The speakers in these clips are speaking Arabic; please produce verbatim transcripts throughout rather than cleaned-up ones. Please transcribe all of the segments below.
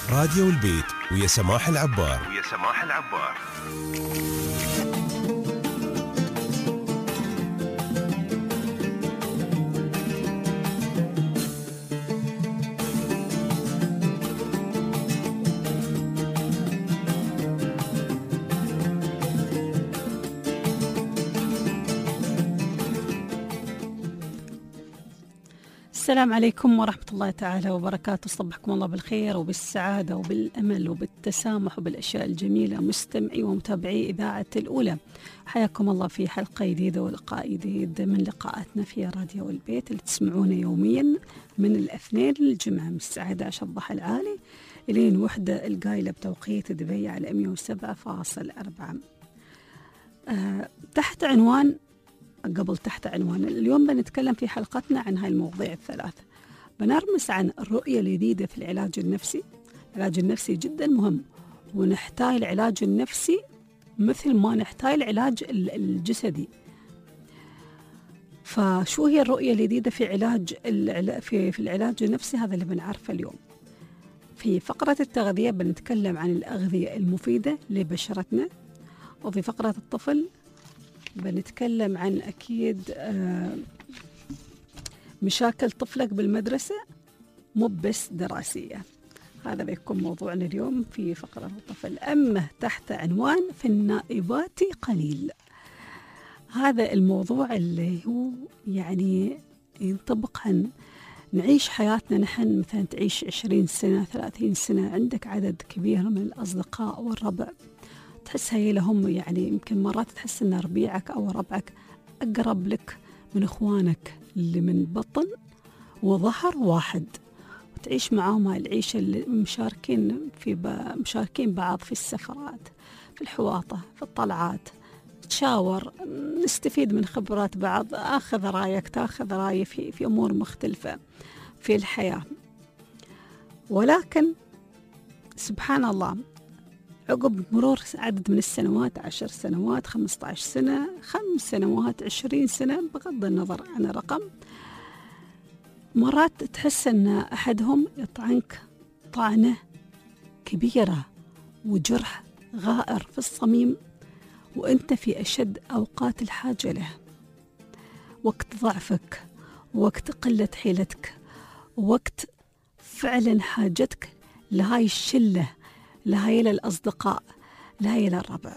راديو البيت ويا سماح العبار ويا سماح العبار. السلام عليكم ورحمة الله تعالى وبركاته. صبحكم الله بالخير وبالسعادة وبالأمل وبالتسامح وبالأشياء الجميلة مستمعي ومتابعي إذاعة الأولى. حياكم الله في حلقة جديدة ولقاء جديد من لقاءاتنا في راديو البيت اللي تسمعونه يوميا من الاثنين للجمعة من الساعة إحدى عشر الضحى العالي إلين وحدة القايلة بتوقيت دبي على مئة وسبعة فاصلة أربعة. أه تحت عنوان قبل تحت عنوان اليوم بنتكلم في حلقتنا عن هاي المواضيع الثلاثة. بنرمس عن الرؤية الجديدة في العلاج النفسي. العلاج النفسي جدا مهم، ونحتاج العلاج النفسي مثل ما نحتاج العلاج الجسدي. فشو هي الرؤية الجديدة في علاج في في العلاج النفسي؟ هذا اللي بنعرفه اليوم. في فقرة التغذية بنتكلم عن الأغذية المفيدة لبشرتنا، وفي فقرة الطفل بنتكلم عن أكيد مشاكل طفلك بالمدرسة مو بس دراسية. هذا بيكون موضوعنا اليوم في فقرة الطفل. أما تحت عنوان في النائبات قليل، هذا الموضوع اللي هو يعني ينطبق عن نعيش حياتنا نحن. مثلا تعيش عشرين سنة ثلاثين سنة، عندك عدد كبير من الأصدقاء والربع، تحس هي لهم يعني يمكن مرات تحس ان ربيعك او ربعك اقرب لك من اخوانك اللي من بطن وظهر واحد، وتعيش معاهم هاي العيشه اللي مشاركين في مشاركين بعض في السفرات، في الحواطه، في الطلعات، نتشاور، نستفيد من خبرات بعض، اخذ رايك تاخذ رايي في في امور مختلفه في الحياه. ولكن سبحان الله عقب مرور عدد من السنوات، عشر سنوات، خمسة عشر سنة، خمس سنوات، عشرين سنة، بغض النظر عن الرقم، مرات تحس أن أحدهم يطعنك طعنة كبيرة وجرح غائر في الصميم، وأنت في أشد أوقات الحاجة له، وقت ضعفك، وقت قلة حيلتك، وقت فعلا حاجتك لهاي الشلة، لهاي الأصدقاء، لهاي الربع.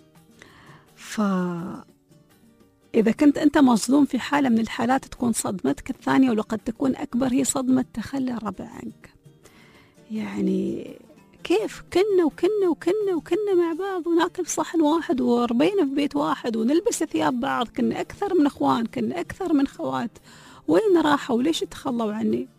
فإذا كنت أنت مظلوم في حالة من الحالات، تكون صدمتك الثانية ولقد تكون أكبر هي صدمة تخلى الربع عنك. يعني كيف كنا وكنا وكنا وكنا مع بعض، وناكل صحن واحد، وربينا في بيت واحد، ونلبس ثياب بعض، كنا أكثر من أخوان، كنا أكثر من خوات، وين راحوا وليش تخلوا عني؟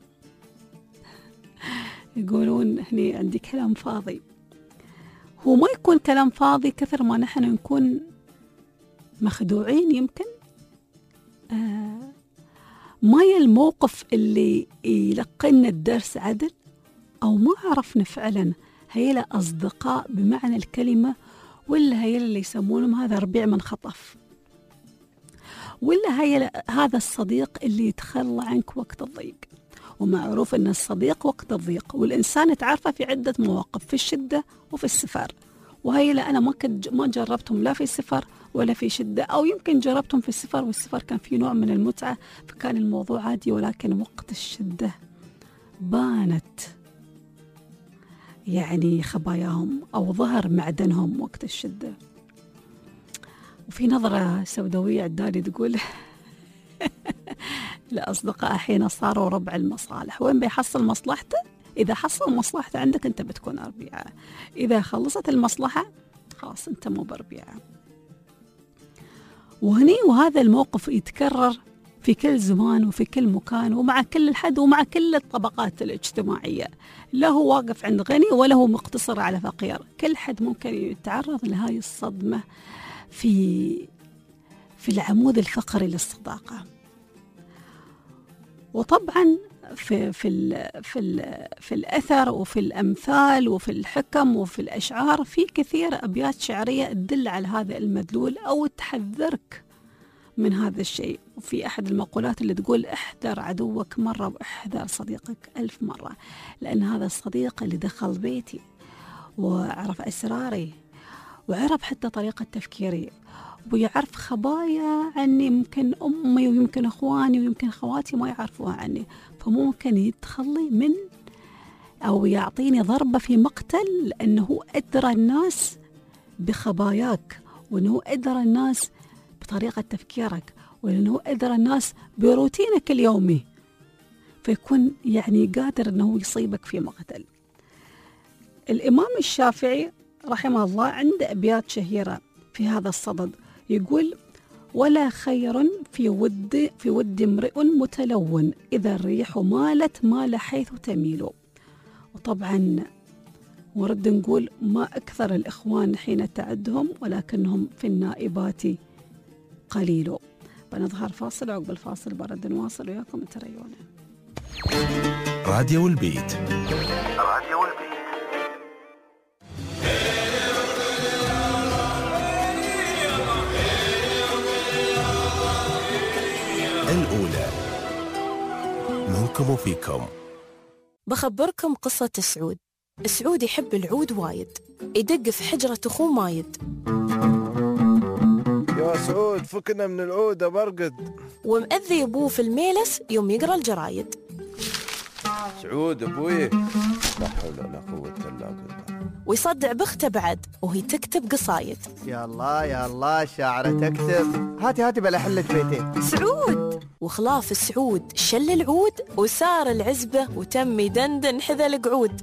يقولون هني عندي كلام فاضي. هو ما يكون كلام فاضي كثر ما نحن نكون مخدوعين يمكن. آه ما هي الموقف اللي يلقينا الدرس عدل، أو ما عرفنا فعلا هي أصدقاء بمعنى الكلمة، ولا هي اللي يسمونهم هذا ربيع من خطف، ولا هي هذا الصديق اللي يتخلى عنك وقت الضيق. ومعروف أن الصديق وقت الضيق، والإنسان تعرفه في عدة مواقف، في الشدة وفي السفر. وهي لا أنا ما كنت ما جربتهم لا في السفر ولا في شدة، أو يمكن جربتهم في السفر والسفر كان في نوع من المتعة فكان الموضوع عادي، ولكن وقت الشدة بانت يعني خباياهم أو ظهر معدنهم وقت الشدة. وفي نظرة سوداوية عدالي تقول الأصدقاء حين صاروا ربع المصالح. وين بيحصل مصلحته؟ إذا حصل مصلحته عندك أنت بتكون ربيعة، إذا خلصت المصلحة خلاص أنت مو بربيعة. وهني وهذا الموقف يتكرر في كل زمان وفي كل مكان ومع كل الحد ومع كل الطبقات الاجتماعية، لا هو واقف عند غني ولا هو مقتصر على فقير، كل حد ممكن يتعرض لهاي الصدمة في في العمود الفقري للصداقة. وطبعا في في ال في ال في الأثر وفي الأمثال وفي الحكم وفي الأشعار في كثير أبيات شعرية تدل على هذا المدلول أو تحذرك من هذا الشيء. وفي أحد المقولات اللي تقول احذر عدوك مرة واحذر صديقك ألف مرة، لأن هذا الصديق اللي دخل بيتي وعرف أسراري وعرف حتى طريقة تفكيري ويعرف خبايا عني، يمكن أمي ويمكن أخواني ويمكن أخواتي ما يعرفوها عني، فممكن يدخل من أو يعطيني ضربة في مقتل، لأنه أدرى الناس بخباياك، وأنه أدرى الناس بطريقة تفكيرك، وأنه أدرى الناس بروتينك اليومي، فيكون يعني قادر أنه يصيبك في مقتل. الإمام الشافعي رحمه الله عنده أبيات شهيرة في هذا الصدد، يقول: ولا خير في ود في ود امرئ متلون، إذا الريح مالت مال حيث تميل. وطبعا ورد نقول: ما أكثر الإخوان حين تعدهم، ولكنهم في النائبات قليل. بنظهر فاصل، عقب الفاصل برد نواصل وياكم تريونا. راديو البيت. راديو البيت. الأولى منكم وفيكم. بخبركم قصة سعود. سعود يحب العود وايد، يدق في حجرة أخوه مايد. يا سعود فكنا من العود برقد. ومأذي أبوه في الميلس يوم يقرأ الجرايد. سعود أبوي، لا حول ولا قوة إلا بالله. ويصدع بخته بعد وهي تكتب قصايد. يا الله يا الله شاعرة تكتب، هاتي هاتي بلا حلك بيتين. سعود وخلاف سعود شل العود وسار العزبة وتم يدندن حذا القعود.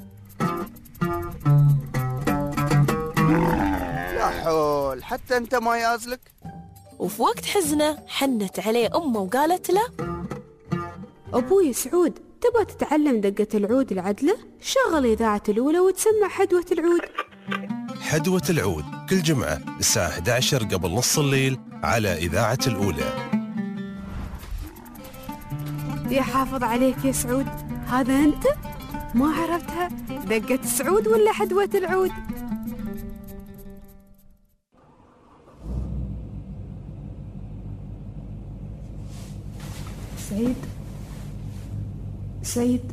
يا حول، حتى انت ما يازلك. وفي وقت حزنه حنت عليه أمه وقالت له: أبوي سعود، تبغى تتعلم دقة العود العدلة؟ شغل إذاعة الأولى وتسمع حدوة العود. حدوة العود كل جمعة الساعة إحدى عشر قبل نص الليل على إذاعة الأولى. يا حافظ عليك يا سعود، هذا أنت؟ ما عرفتها؟ دقة سعود ولا حدوة العود؟ سعيد سعيد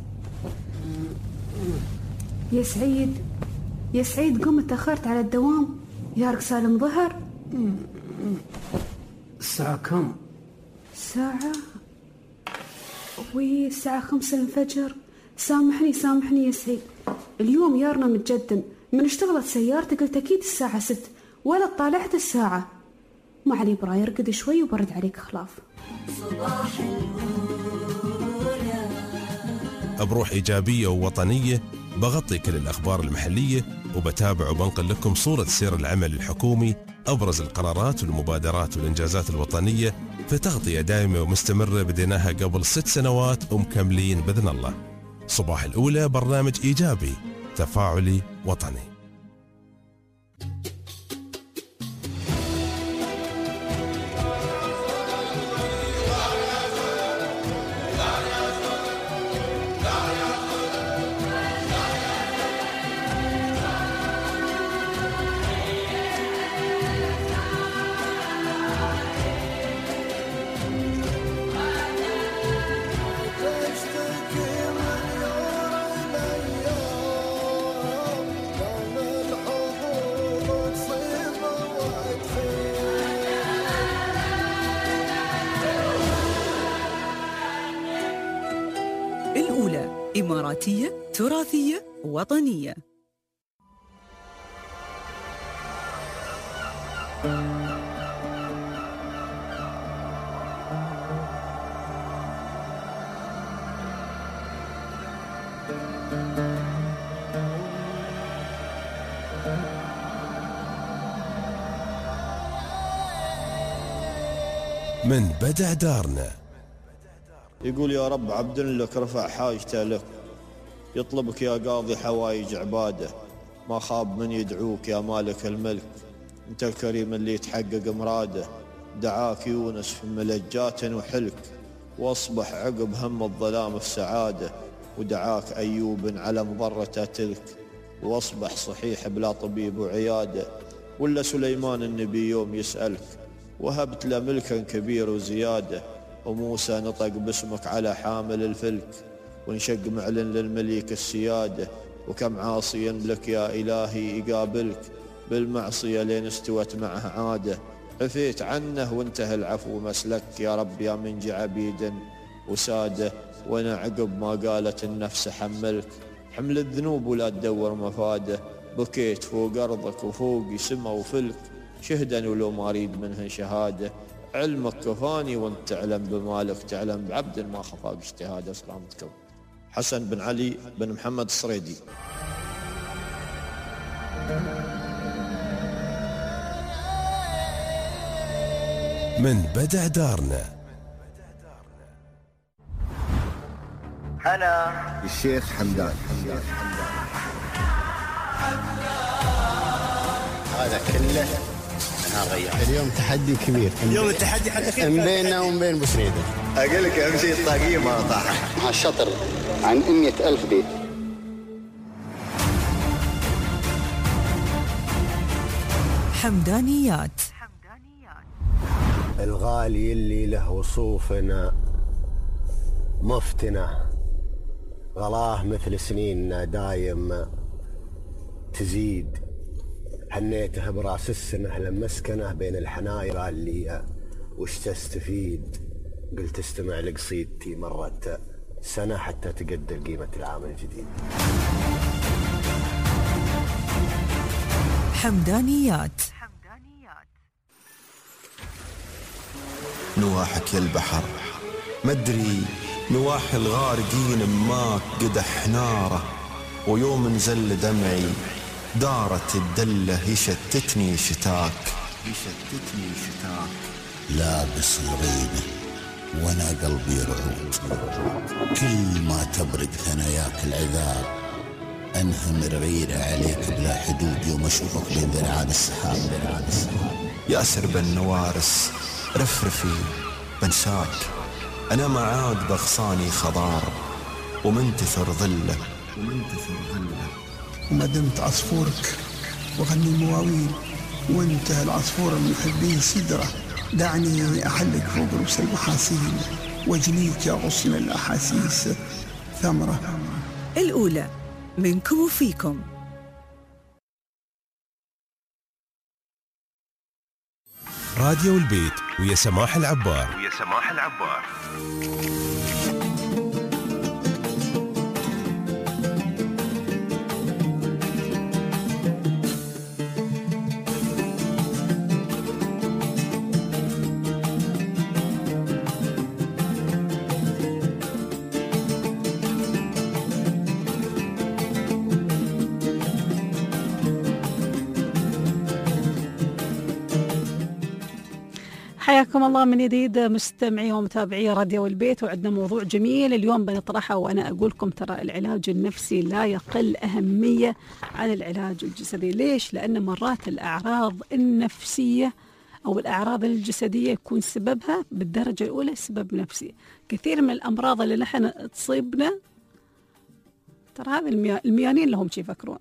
يا سعيد يا سعيد، قم، تأخرت على الدوام. يارك سالم ظهر. الساعة كم؟ ساعة وي الساعة خمسة الفجر. سامحني سامحني يا سعيد، اليوم يارنا متجدن، من اشتغلت سيارتي قلت أكيد الساعة ست ولا طالعت الساعة. ما علي براي، ارقد شوي وبرد عليك خلاف. صباح بروح إيجابية ووطنية بغطي كل الأخبار المحلية، وبتابع وبنقل لكم صورة سير العمل الحكومي، أبرز القرارات والمبادرات والإنجازات الوطنية، في تغطية دائمة ومستمرة بديناها قبل ست سنوات ومكملين بإذن الله. صباح الأولى برنامج إيجابي تفاعلي وطني. الأولى إماراتية تراثية وطنية. من بدع دارنا. يقول: يا رب عبد لك رفع حاجته لك، يطلبك يا قاضي حوايج عباده، ما خاب من يدعوك يا مالك الملك، انت الكريم اللي يتحقق مراده. دعاك يونس في ملجات وحلك، واصبح عقب هم الظلام في سعاده، ودعاك أيوب على مضرته تلك، واصبح صحيح بلا طبيب وعياده. ولا سليمان النبي يوم يسألك، وهبت له ملكا كبير وزيادة، وموسى نطق باسمك على حامل الفلك، وانشق معلن للمليك السيادة، وكم عاصيا لك يا إلهي يقابلك، بالمعصية لين استوت معه عادة، عفيت عنه وانتهى العفو مسلك، يا رب يا منجي عبيد وسادة، وانا عقب ما قالت النفس حملك، حمل الذنوب ولا تدور مفاده، بكيت فوق أرضك وفوقي سما وفلك، شهدا ولو ما أريد منهن شهادة، علمك كفاني وانت تعلم بمالك، تعلم بعبد ما خفاق اجتهاده. سلامتكم. حسن بن علي بن محمد الصريدي. من بدع دارنا. أنا الشيخ حمدان. هذا كله أنا غير. اليوم تحدي كبير. اليوم التحدي حقك بيننا وبين بسريدة. أقول لك أهم شيء الطاقية ما طاحت. مع الشطر عن مئة ألف بيت. حمدانيات. الغالي اللي له وصوفنا مفتنا، غلاه مثل سنيننا دايم تزيد، هنيته براس السنه لما مسكنه بين الحنايا، قال لي وش تستفيد؟ قلت استمع لقصيدتي، مرت سنه حتى تقدر قيمه العام الجديد. حمدانيات. نواحك يا البحر مدري، نواح الغارقين ماك قدح ناره، ويوم نزل دمعي دارت الدلة يشتتني شتاك يشتتني شتاك. لابس الغيبة وانا قلبي رعود، كل ما تبرد ثناياك العذاب انهمر غيرة عليك بلا حدود، يوم اشوفك بين ذرعان السحاب ذرعان السحاب. يا سرب النوارس رفرفي بنساك، انا ما عاد بغصاني خضار ومنتثر ظله ومنتثر ظله. وما دمت عصفورك وغني مواويل، وانتهى العصفور المحبين سدرة، دعني أحلك فوق رؤوس المحاسين، واجنيك يا غصن الأحاسيس ثمرة. الأولى منكم وفيكم. راديو البيت ويا سماح العبار. ويا سماح العبار. حياكم الله من جديد مستمعي ومتابعي راديو البيت، وعندنا موضوع جميل اليوم بنطرحه، وأنا أقول لكم ترى العلاج النفسي لا يقل أهمية عن العلاج الجسدي. ليش؟ لأن مرات الأعراض النفسية أو الأعراض الجسدية يكون سببها بالدرجة الأولى سبب نفسي. كثير من الأمراض اللي نحن تصيبنا ترى هذا الميانين لهم شي يفكرون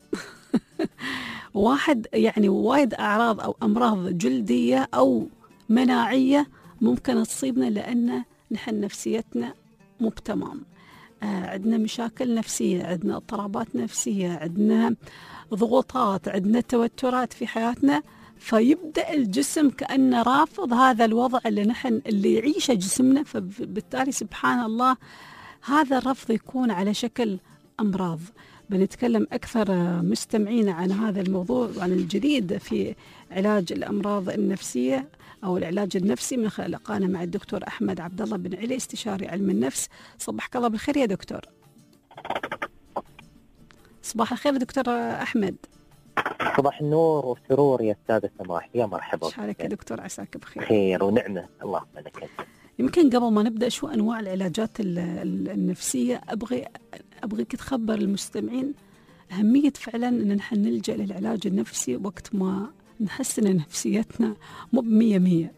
واحد يعني وايد أعراض أو أمراض جلدية أو مناعية ممكن تصيبنا لأن نحن نفسيتنا مو بتمام. آه عندنا مشاكل نفسية، عندنا اضطرابات نفسية، عندنا ضغوطات، عندنا توترات في حياتنا، فيبدأ الجسم كأنه رافض هذا الوضع اللي نحن اللي يعيشه جسمنا، فبالتالي سبحان الله هذا الرفض يكون على شكل أمراض. بنتكلم أكثر مستمعين عن هذا الموضوع وعن الجديد في علاج الأمراض النفسية أو العلاج النفسي من خلال لقانا مع الدكتور أحمد عبد الله بن علي، استشاري علم النفس. صبحك الله بالخير يا دكتور. صباح الخير دكتور أحمد. صباح النور والسرور يا أستاذ سماح، يا مرحبا. شارك يا دكتور، عساك بخير. خير ونعمة، الله لك. يمكن قبل ما نبدأ شو أنواع العلاجات النفسية، أبغي أبغيك تخبر المستمعين أهمية فعلا أن نحن نلجأ للعلاج النفسي وقت ما نحس أن نفسيتنا مو بمية مية.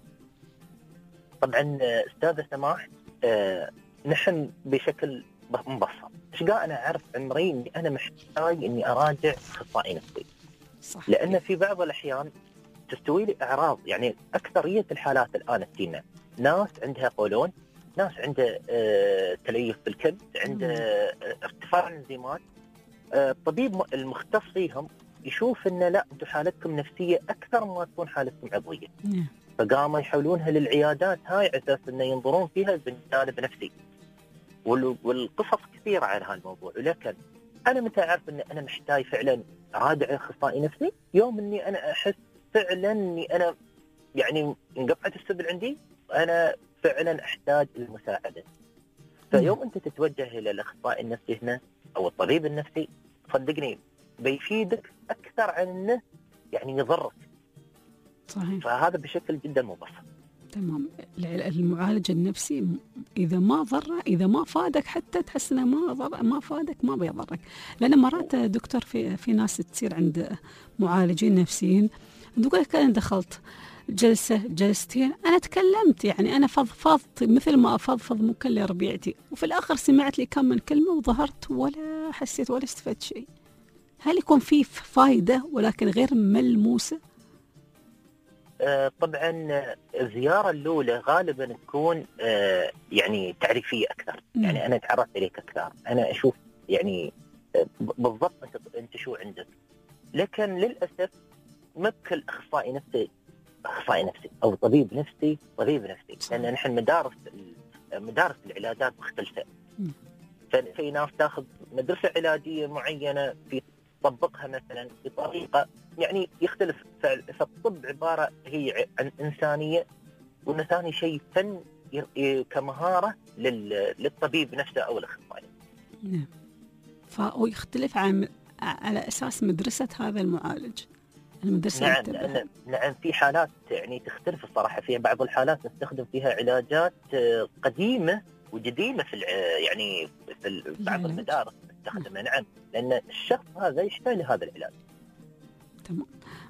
طبعا أستاذ سماح، آه نحن بشكل مبسط شقاء أنا أعرف عمري أني أنا محتاج أني أراجع أخصائي نفسي. صح. لأن في بعض الأحيان تستوي لي اعراض. يعني اكثريه الحالات الان تجينا ناس عندها قولون، ناس عندها آه تليف بالكبد، عندها آه ارتفاع الانزيمات. آه الطبيب المختص فيهم يشوف انه لا انتم حالتكم نفسيه اكثر ما تكون حالتكم عضويه. نعم. فقاموا يحولونها للعيادات هاي على اساس انه ينظرون فيها بالجانب نفسي. والقصص كثيره على هالموضوع، ولكن انا متى اعرف ان انا محتاج فعلا اراجع اخصائي نفسي؟ يوم اني انا احس فعلا اني انا يعني انقطعت السبل عندي، انا فعلا احتاج المساعده. فيوم انت تتوجه الى الاخصائي النفسي هنا او الطبيب النفسي، صدقني بيفيدك اكثر عن انه يعني يضرك. صحيح. فهذا بشكل جدا مبسط. تمام. المعالج النفسي اذا ما ضر، اذا ما فادك حتى تحس انه ما ضر ما فادك ما بيضرك. لان مرات دكتور في في ناس تصير عند معالجين نفسيين تقول لك انا دخلت جلسه جلستين انا تكلمت، يعني انا فضفضت مثل ما افضفض ممكن لربيعتي، وفي الاخر سمعت لي كم من كلمه وظهرت ولا حسيت ولا استفدت شيء. هل يكون في فائده ولكن غير ملموسه؟ آه طبعا الزياره الاولى غالبا تكون آه يعني تعريفيه اكثر. م. يعني انا اتعرف عليك اكثر، انا اشوف يعني آه بالضبط انت انت شو عندك. لكن للاسف ما بكل اخصائي نفسي اخصائي نفسي او طبيب نفسي طبيب نفسي، لان نحن مدارس مدارس العلاجات مختلفه. م. ففي ناس تاخذ مدرسه علاجيه معينه في تطبقها مثلا بطريقه يعني يختلف. فالطب عباره هي عن انسانيه، وان ثاني شيء فن كمهاره للطبيب نفسه او الاخصائي. نعم. فهو يختلف عن على اساس مدرسه هذا المعالج. المدرسه نعم لأن نعم في حالات يعني تختلف الصراحه. في بعض الحالات نستخدم فيها علاجات قديمه وجديمه في يعني في بعض المدارس نستخدمها. نعم لان الشخص هذا يحتاج لهذا العلاج. تمام.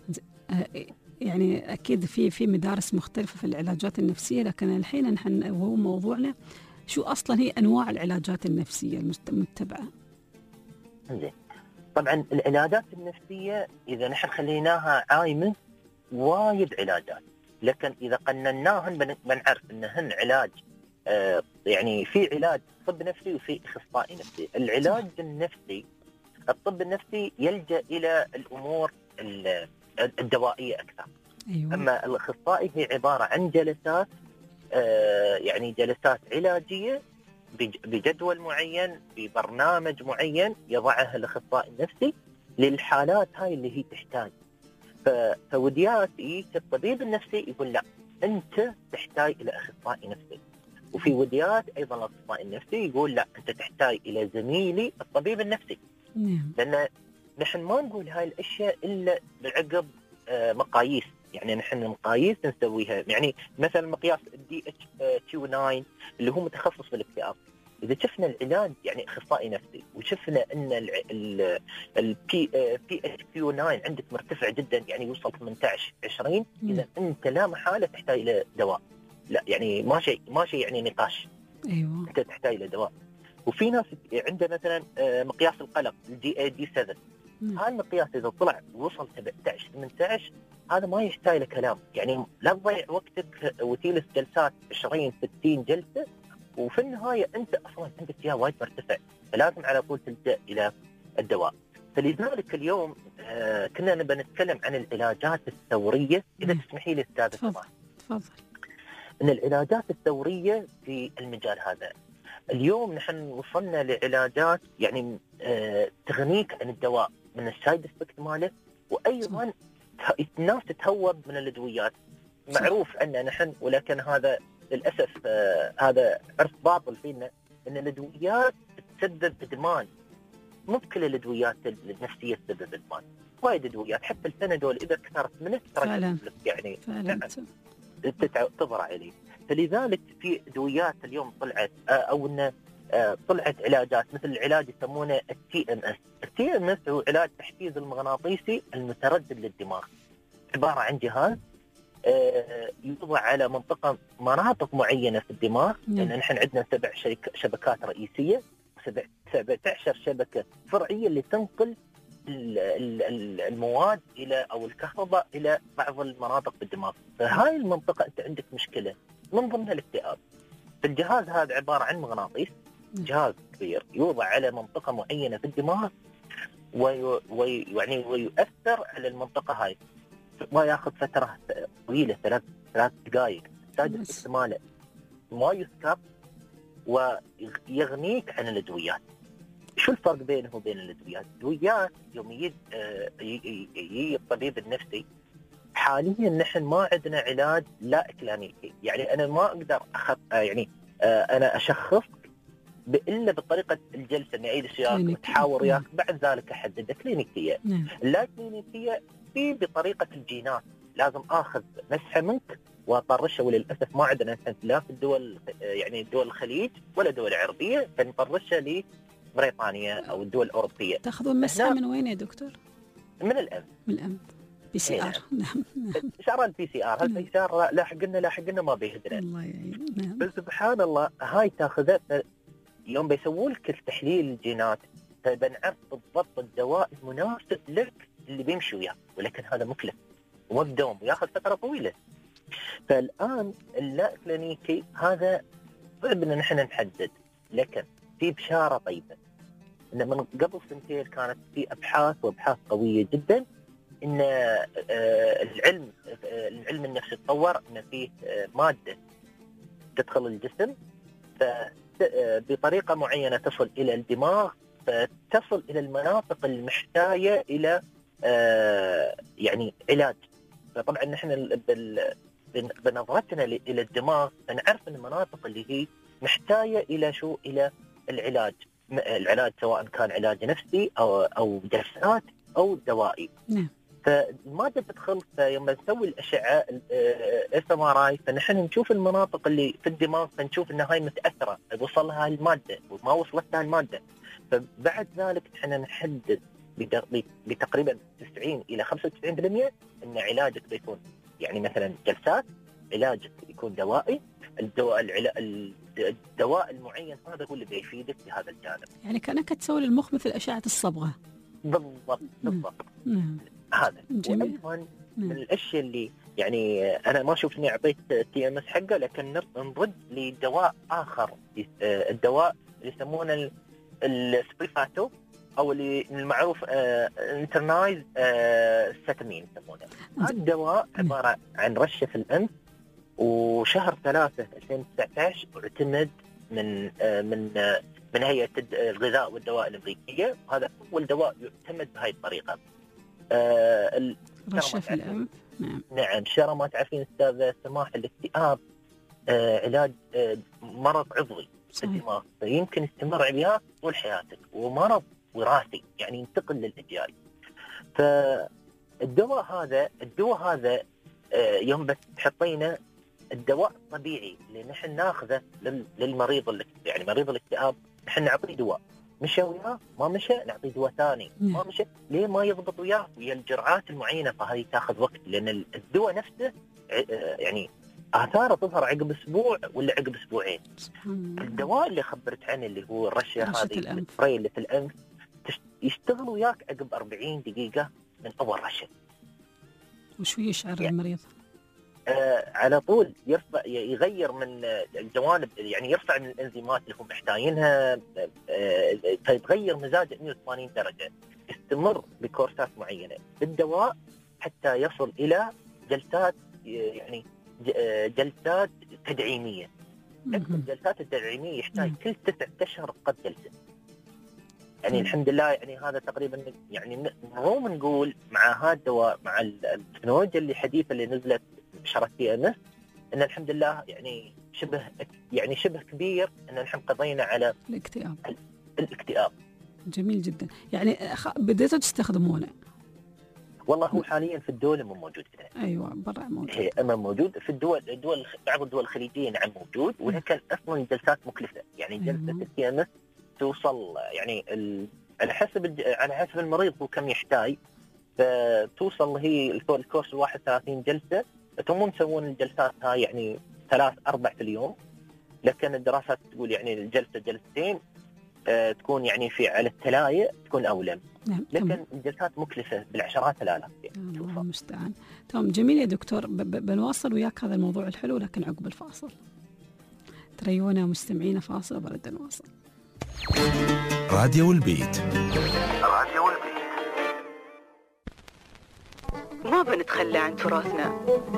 يعني اكيد في في مدارس مختلفه في العلاجات النفسيه، لكن الحين نحن وهو موضوعنا شو اصلا هي انواع العلاجات النفسيه المتبعه؟ زين. طبعا العلاجات النفسيه اذا نحن خليناها عايمه وايد علاجات، لكن اذا قنناهن بنعرف انهن علاج آه يعني في علاج طب نفسي وفي اخصائي نفسي. العلاج النفسي الطب النفسي يلجأ الى الامور الدوائيه اكثر. أيوة. اما الاخصائي هي عباره عن جلسات آه يعني جلسات علاجيه بجدول معين ببرنامج معين يضعه الاخصائي النفسي للحالات هاي اللي هي تحتاج. فودياتي الطبيب النفسي يقول لا انت تحتاج الى اخصائي نفسي، وفي وديات ايضا الاخصائي النفسي يقول لا انت تحتاج الى زميلي الطبيب النفسي. نعم. لان نحن ما نقول هاي الاشياء الا بعقب آه مقاييس. يعني نحن المقاييس نسويها، يعني مثلا مقياس الدي اتش كيو تسعة اللي هو متخصص في الاكتئاب. اذا شفنا العلاج يعني اخصائي نفسي وشفنا ان البي بي اتش كيو تسعة عندك مرتفع جدا يعني يوصل ثمانية عشر عشرين، اذا انت لا محاله تحتاج الى دواء. لا يعني ما شيء ما شيء يعني نقاش. ايوه انت تحتاج الى دواء. وفي ناس عنده مثلا مقياس القلق الدي اي دي سبعة، هذا المقياس اذا طلع وصل سبعة عشر ثمانية عشر هذا ما يحتاج له كلام. يعني لا تضيع وقتك وتجلس جلسات عشرين ستين جلسه وفي النهايه انت اصلا عندك اياه وايد مرتفع، فلازم على طول تلجا الى الدواء. فلذلك اليوم آه كنا نبى نتكلم عن العلاجات الثوريه. اذا تسمحي لي استاذ تفضل تفضل. ان العلاجات الثوريه في المجال هذا اليوم نحن وصلنا لعلاجات يعني آه تغنيك عن الدواء من السايد افكت ماله، وايضا الناس تتهوب من الادويات. معروف عنا نحن، ولكن هذا للاسف آه هذا عرف باطل فينا ان الادويات تسبب ادمان. مو بكل الادويات النفسيه تسبب ادمان، وايد ادويات حتى البنادول اذا كثرت منه ترى يعني تضر عليه. فلذلك في ادويات اليوم طلعت آه او انه آه طلعت علاجات مثل العلاج يسمونه التي ام اس. التي ام اس هو علاج تحفيز المغناطيسي المتردد للدماغ، عباره عن جهاز آه يوضع على منطقه مناطق معينه في الدماغ. لان يعني نحن عندنا سبع شبكات رئيسيه وسبعة عشر شبكه فرعيه اللي تنقل المواد الى او الكهرباء الى بعض المناطق بالدماغ. فهاي المنطقه انت عندك مشكله من ضمنها الاكتئاب. فالجهاز هذا عباره عن مغناطيس، جهاز كبير يوضع على منطقه معينه في الدماغ ويعني ويؤثر على المنطقه هاي، وياخذ فتره طويله ثلاث ثلاث دقائق تحتاج استعماله ما يذكر ويغنيك عن الادويات. شو الفرق بينه وبين الادويات؟ الادويات يوم يجي يجي الطبيب النفسي حاليا نحن ما عندنا علاج لا كلينيكي، يعني انا ما اقدر أخذ يعني انا اشخصك الا بطريقه الجلسه اني اعيد وياك وتحاور وياك، بعد ذلك احدد كلينيكيه. لا كلينيكيه في بطريقه الجينات، لازم اخذ مسحه منك واطرشها، وللاسف ما عندنا لا في الدول يعني دول الخليج ولا دول عربيه، فنطرشها لبريطانيا او الدول الاوروبيه. تاخذون مسحه من وين يا دكتور؟ من الانف. من الانف بي سي ار. نعم اشاره البي سي ار، هالبي سي ار لاحق لنا لاحق لنا ما بيهدنا. الله يعين. نعم. بس سبحان الله هاي تاخذها يوم بيسووا لك التحليل الجينات فبنعرف بالضبط الدواء المناسب لك اللي بيمشي وياه، ولكن هذا مكلف ومبدوم وياخذ فتره طويله. فالان اللا كلينيكي هذا صعب ان نحن نحدد، لكن في بشاره طيبه ان من قبل سنتين كانت في ابحاث وابحاث قويه جدا ان العلم العلم النفسي تطور، ان فيه ماده تدخل الجسم بطريقه معينه تصل الى الدماغ، فتصل الى المناطق المحتاجه الى يعني علاج. فطبعا نحن بنظرتنا الى الدماغ نعرف ان المناطق اللي هي محتاجه الى شو الى العلاج، العلاج سواء كان علاج نفسي او او جلسات او دوائي. نعم. فالماده تدخل، فيوم نسوي الاشعه اس ام ار اي فنحن نشوف المناطق اللي في الدماغ، فنشوف ان هاي متاثره وصلها الماده وما وصلتها الماده. فبعد ذلك نحن نحدد بتقريبا تسعين الى خمسة وتسعين بالمئة ان علاجك بيكون يعني مثلا جلسات، علاجك بيكون دوائي، الدواء الدواء المعين هذا هو اللي بيفيدك بهذا الجانب. يعني كانك تسوي للمخ مثل اشعه الصبغه. بالضبط بالضبط. نعم. هذا جميل. وأيضاً من الاشياء اللي يعني انا ما اشوف اني اعطيت تي ام اس حقه، لكن نرد لدواء اخر، الدواء اللي يسمونه السبريفاتو او اللي المعروف انترنايز ستامين يسمونه. هذا الدواء عباره عن رشه في الانف، وشهر ثلاثة ألفين وتسعة عشر اعتمد من من من هيئه الغذاء والدواء الامريكيه، وهذا اول دواء يعتمد بهذه الطريقه. آه رشه في الانف. نعم. نعم. شرى ما تعرفين استاذ سماح، الاكتئاب آه علاج آه مرض عضوي في الدماغ، فيمكن يستمر بها طول حياتك، ومرض وراثي يعني ينتقل للاجيال. فالدواء هذا الدواء هذا آه يوم بس تحطينه الدواء الطبيعي اللي نحن ناخذه للمريض يعني مريض الاكتئاب، نحن نعطيه دواء، مشى وياه ما مشى نعطيه دواء ثاني، ما مشى ليه ما يضبط وياه ويا الجرعات المعينه، فهذه تاخذ وقت، لان الدواء نفسه يعني اثاره تظهر عقب اسبوع ولا عقب اسبوعين. الدواء اللي خبرت عنه اللي هو الرشه هذه السبراي اللي في الانف يشتغل وياك عقب أربعين دقيقه من اول رشه. وشو يشعر يعني المريض؟ آه على طول يرفع يغير من الجوانب، يعني يرفع من الانزيمات اللي هم محتاجينها، آه فيتغير مزاجه مئة وثمانين درجه. يستمر بكورسات معينه بالدواء حتى يصل الى جلسات يعني جلسات تدعيميه. اكثر الجلسات التدعيميه يحتاج كل تسعة اشهر قد جلسه. يعني م. الحمد لله يعني هذا تقريبا يعني مو نقول مع هذا الدواء مع التكنولوجيا اللي حديثه اللي نزلت بشرة تي ام اس ان الحمد لله يعني شبه يعني شبه كبير ان نحن قضينا على الاكتئاب. الاكتئاب. جميل جدا. يعني بديتوا تستخدمونه؟ والله هو حاليا في الدول مو موجود هنا. ايوه برا موجود. هي اما موجود في الدول الدول بعض الدول الخليجيه نعم موجود، ولكن اصلا الجلسات مكلفه، يعني جلسه التي ام اس توصل يعني ال... على حسب على حسب المريض هو كم يحتاج، فتوصل هي الكورس واحد وثلاثين جلسه، ثم تسوون الجلسات هاي يعني ثلاث اربع في اليوم، لكن الدراسات تقول يعني الجلسه جلستين آه تكون يعني في على التلاية تكون اولى. نعم. لكن الجلسات مكلفه بالعشرات الالاف. الله المستعان. تمام جميل يا دكتور، بنواصل وياك هذا الموضوع الحلو لكن عقب الفاصل. تريونا مستمعينا فاصل وبرد نواصل. راديو البيت. راديو البيت. ما بنتخلى عن تراثنا.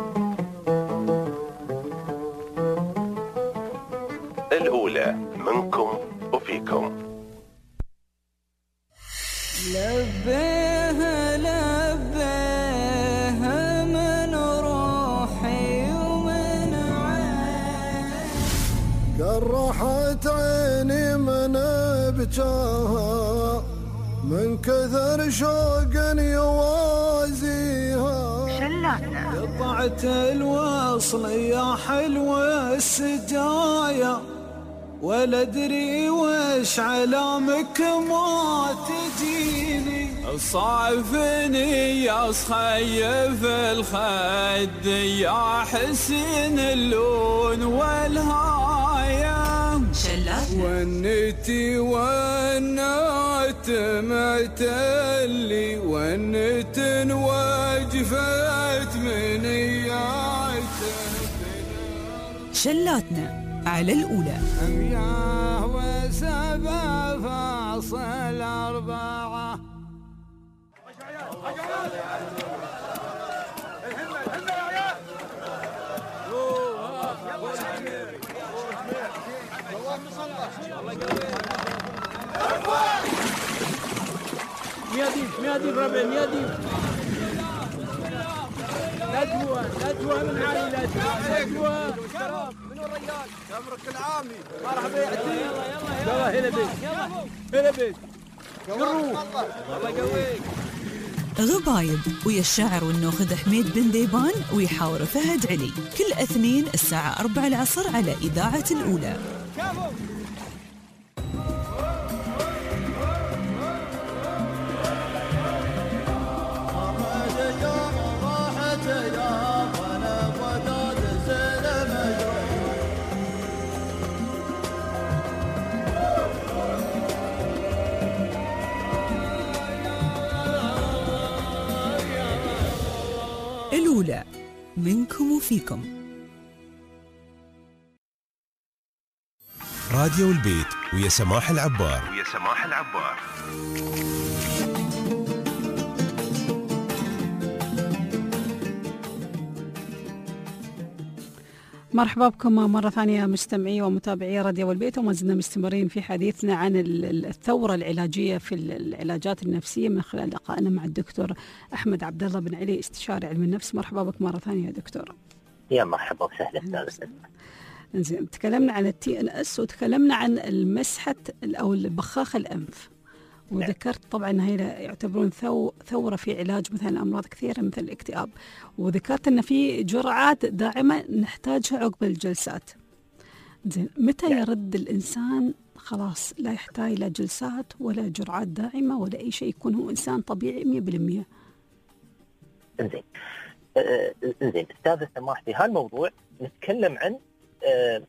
الأولى منكم وفيكم. لبيها لبيها من روحي ومن عيني، قرحت عيني من بجاها من كثر شوق يوازيها. شلاتنا قطعت الوصل يا حلوة السجايا، ولا ادري وش علامك ما تجيني. صعفني يا صخيف الخد يا حسين اللون والهاية. شلات ونتي ونات معتلي ونت وجفت منياته. شلاتنا على الأولى. مياه وسبع فاصل أربعة. ميادين ميادين ربع ميادين. لا تهوى لا تهوى من عالي لا تهوى. منو الرجال؟ عمرك العامي. مرحبا يا عتيق. يلا يلا يلا هلا بيك هلا بيك. قروه الله يقويك. غبايب ويا الشاعر والنوخذ حميد بن ديبان ويحاور فهد علي كل اثنين الساعة أربعة العصر على إذاعة الأولى. الأولى منكم وفيكم. راديو البيت ويا سماح العبار. ويا سماح العبار. مرحبا بكم مرة ثانية مستمعي ومتابعي راديو البيت، وما زلنا مستمرين في حديثنا عن الثورة العلاجية في العلاجات النفسية من خلال لقائنا مع الدكتور أحمد عبد الله بن علي استشاري علم النفس. مرحبا بك مرة ثانية يا دكتور. يا مرحبا وسهلا. زين، تكلمنا عن التي ان اس وتكلمنا عن المسحة أو البخاخ الأنف، وذكرت طبعا هي يعتبرون ثورة في علاج مثلا أمراض كثيرة مثل الاكتئاب، وذكرت أن في جرعات داعمة نحتاجها عقب الجلسات. زين، متى يرد الإنسان خلاص لا يحتاج لا جلسات ولا جرعات داعمة ولا أي شيء، يكون هو إنسان طبيعي مية بالمية؟ انزين آه انزين أستاذ سماح، في هالموضوع نتكلم عن آه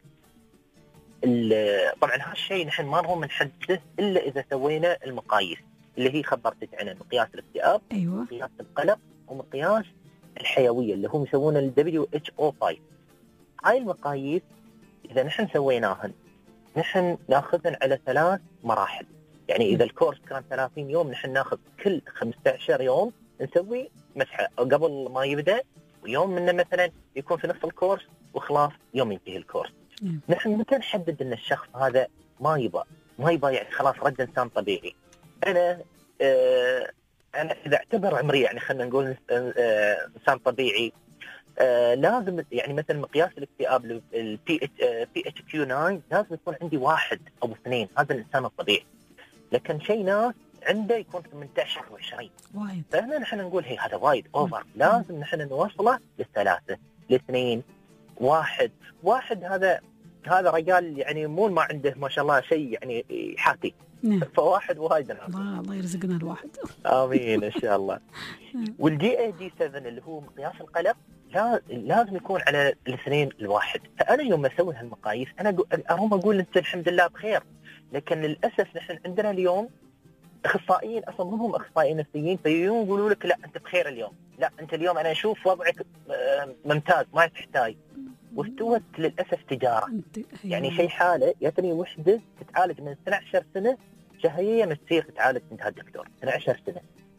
طبعا هالشيء نحن ما نقوم نحدثه الا اذا سوينا المقاييس اللي هي خبرتك عنها، مقياس الاكتئاب، ايوه، مقياس القلق، ومقياس الحيويه اللي هم يسوونه ال دبليو إتش أو خمسة. هاي المقاييس اذا نحن سويناهن نحن ناخذن على ثلاث مراحل. يعني اذا الكورس كان ثلاثين يوم نحن ناخذ كل خمسة عشر يوم نسوي مسحه قبل ما يبدا، ويوم منه مثلا يكون في نص الكورس وخلاص يوم ينتهي الكورس. نحن متى نحدد ان الشخص هذا ما يبى ما يبى يعني خلاص رد انسان طبيعي؟ انا آه انا اذا اعتبر عمري يعني خلينا نقول آه انسان طبيعي، آه لازم يعني مثلا مقياس الاكتئاب البي اتش كيو تسعة لازم يكون عندي واحد او اثنين، هذا الانسان الطبيعي. لكن شيء ناس عنده يكون ثمانية عشر وعشرين، وايد. فهنا نحن نقول هي هذا وايد اوفر، لازم نحن نوصله للثلاثه، الاثنين، واحد. واحد هذا هذا رجال يعني مو ما عنده ما شاء الله شيء يعني حاتي. نعم. فواحد وايد. الله الله يرزقنا الواحد. امين ان شاء الله. والجي اي دي سبعة اللي هو مقياس القلق لازم يكون على الاثنين الواحد. فانا يوم اسوي هالمقاييس انا اروم اقول انت الحمد لله بخير، لكن للاسف نحن عندنا اليوم اخصائيين اصلا هم اخصائيين نفسيين فيجون يقولوا لك لا انت بخير اليوم، لا انت اليوم انا اشوف وضعك ممتاز ما تحتاج، واستوت للاسف تجاره. يعني شيء حاله يتني وحده تتعالج من اثنتي عشرة سنه شهريا ما تصير تتعالج عند هالدكتور اثنتي عشرة سنه.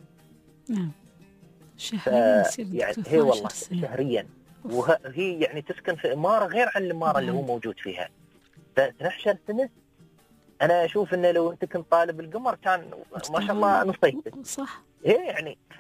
نعم شهريا تصير يعني هي والله شهريا، وهي يعني تسكن في اماره غير عن الاماره اللي هو موجود فيها. ف اثنتي عشرة سنه انا اشوف انه لو انت كنت طالب القمر كان ما شاء الله نصيته. صح. ايه يعني ف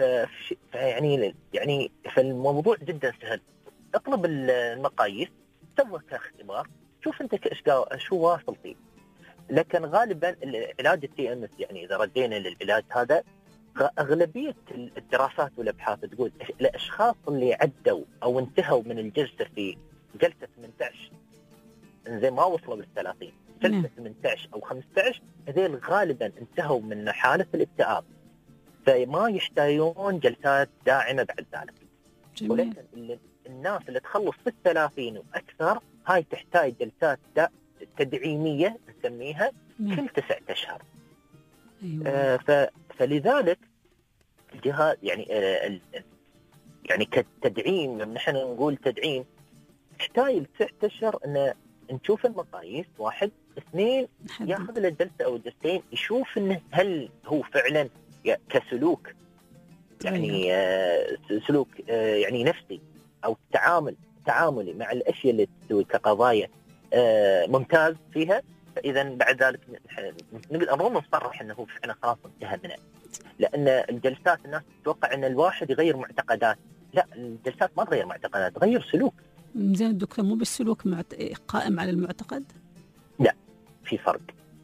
يعني يعني فالموضوع جدا سهل. اطلب المقاييس، سوي اختبار، شوف انت ايش شو واصل فيه. لكن غالبا العلاج التي ام اس يعني اذا ردينا للعلاج هذا اغلبيه الدراسات والابحاث تقول الاشخاص اللي عدوا او انتهوا من الجلسه في جلسه ثمانية عشر زي ما وصلوا للثلاثين جلسه ثمانية عشر او خمسة عشر هذول غالبا انتهوا من حاله الاكتئاب، فما يحتاجون جلسات داعمه بعد ذلك. جميل. ولكن اللي الناس اللي تخلص في الثلاثين واكثر هاي تحتاج جلسات تدعيميه نسميها كل تسعة اشهر. أيوة. آه ف فلذلك الجهاز يعني آه يعني كتدعيم نحن نقول تدعيم تحتاج تسعة اشهر ان نشوف المقاييس، واحد اثنين ياخذ له جلسه او جلستين يشوف انه هل هو فعلا كسلوك يعني آه سلوك آه يعني نفسي او تعامل تعاملي مع الاشياء اللي تسوي كقضايا آه ممتاز فيها. فاذا بعد ذلك نقدر نصرح انه هو فعلا خلاص انتهى منه. لان الجلسات الناس تتوقع ان الواحد يغير معتقدات، لا الجلسات ما تغير معتقدات، تغير سلوك. زين الدكتور مو بالسلوك معت... قائم على المعتقد؟ لا في فرق،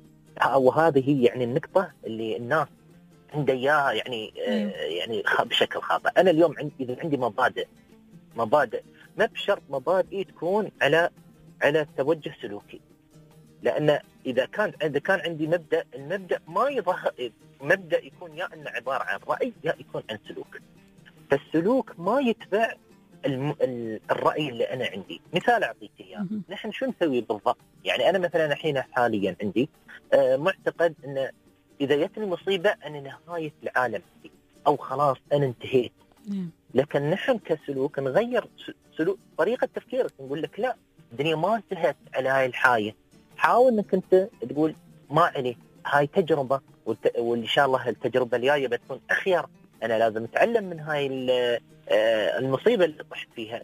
وهذه هي يعني النقطه اللي الناس عنده اياها يعني آه يعني بشكل خاطئ. انا اليوم عندي اذا عندي مبادئ مبادئ ما بشرط مبادئي تكون على على توجه سلوكي، لان اذا كان اذا كان عندي مبدا المبدا ما يظهر مبدا يكون يا انه عباره عن راي يا يكون عن سلوك، فالسلوك ما يتبع الم... الراي اللي انا عندي. مثال اعطيك اياه، نحن شو نسوي بالضبط؟ يعني انا مثلا الحين حاليا عندي آه معتقد ان اذا جتني مصيبه ان نهايه العالم او خلاص انا انتهيت. لكن نحن كسلوك نغير سلوك طريقه تفكيرك، نقول لك لا الدنيا ما انتهت على هاي الحايه، حاول انك انت تقول ما عليه هاي تجربه والت... وان شاء الله التجربه الجايه بتكون اخير، انا لازم اتعلم من هاي المصيبه اللي طحت فيها.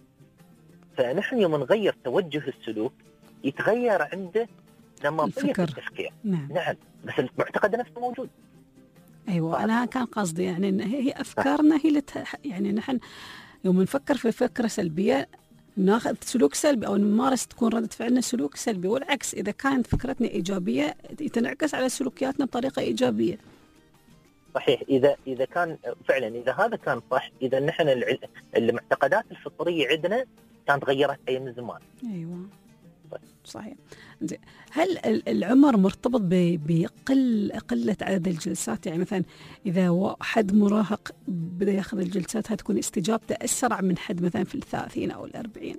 فنحن يوم نغير توجه السلوك يتغير عنده نمطيه التفكير. نعم. نعم بس المعتقد نفسه موجود. ايوه انا كان قصدي يعني ان هي افكارنا هي اللي يعني نحن يوم نفكر في فكره سلبيه ناخذ سلوك سلبي او نمارس تكون ردة فعلنا سلوك سلبي، والعكس اذا كانت فكرتنا ايجابيه تنعكس على سلوكياتنا بطريقه ايجابيه. صحيح. اذا اذا كان فعلا اذا هذا كان صح، اذا نحن المعتقدات الفطريه عندنا كانت تغيرت اي من زمان. ايوه صحيح. زين هل العمر مرتبط بقل قله عدد الجلسات؟ يعني مثلا اذا واحد مراهق بدا ياخذ الجلسات هتكون استجابته اسرع من حد مثلا في الثلاثين او الأربعين؟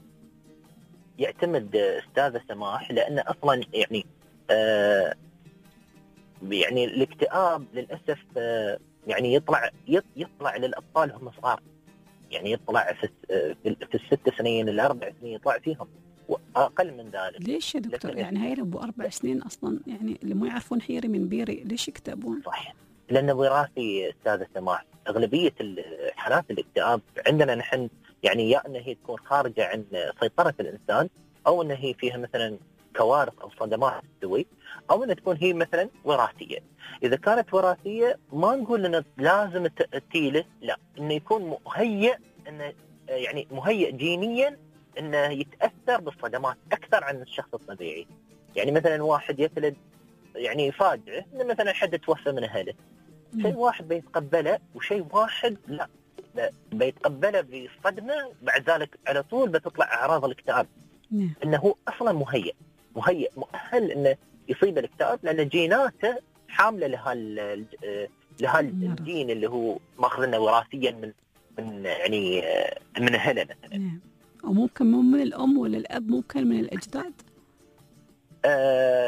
يعتمد استاذه سماح، لان اصلا يعني آه يعني الاكتئاب للاسف آه يعني يطلع يطلع للاطفال هم صغار، يعني يطلع في في الست سنين الاربع سنين يطلع فيهم واقل من ذلك. ليش يا دكتور؟ يعني هاي ابو اربع سنين اصلا يعني اللي مو يعرفون حيري من بيري ليش يكتبون؟ صح، لانه وراثي استاذه سماح. اغلبيه حالات الاكتئاب عندنا نحن يعني يا ان هي تكون خارجه عن سيطره الانسان، او ان هي فيها مثلا كوارث او صدمات تسوي، او ان تكون هي مثلا وراثيه. اذا كانت وراثيه ما نقول انه لازم تيله، لا، انه يكون مهيئ، انه يعني مهيئ جينيا انه يتاثر بالصدمات اكثر عن الشخص الطبيعي. يعني مثلا واحد يتلد يعني فاجعه انه مثلا حد توفى من اهله، شيء واحد بيتقبله وشيء واحد لا بيتقبله بصدمه، بعد ذلك على طول بتطلع اعراض الاكتئاب. انه هو اصلا مهيئ مهيئ مؤهل انه يصيب الاكتئاب، لان جيناته حامله لها لها الجين اللي هو ماخذنه وراثيا من من يعني من اهله مثلا. او ممكن مو من الام ولا الاب، ممكن من الاجداد. آه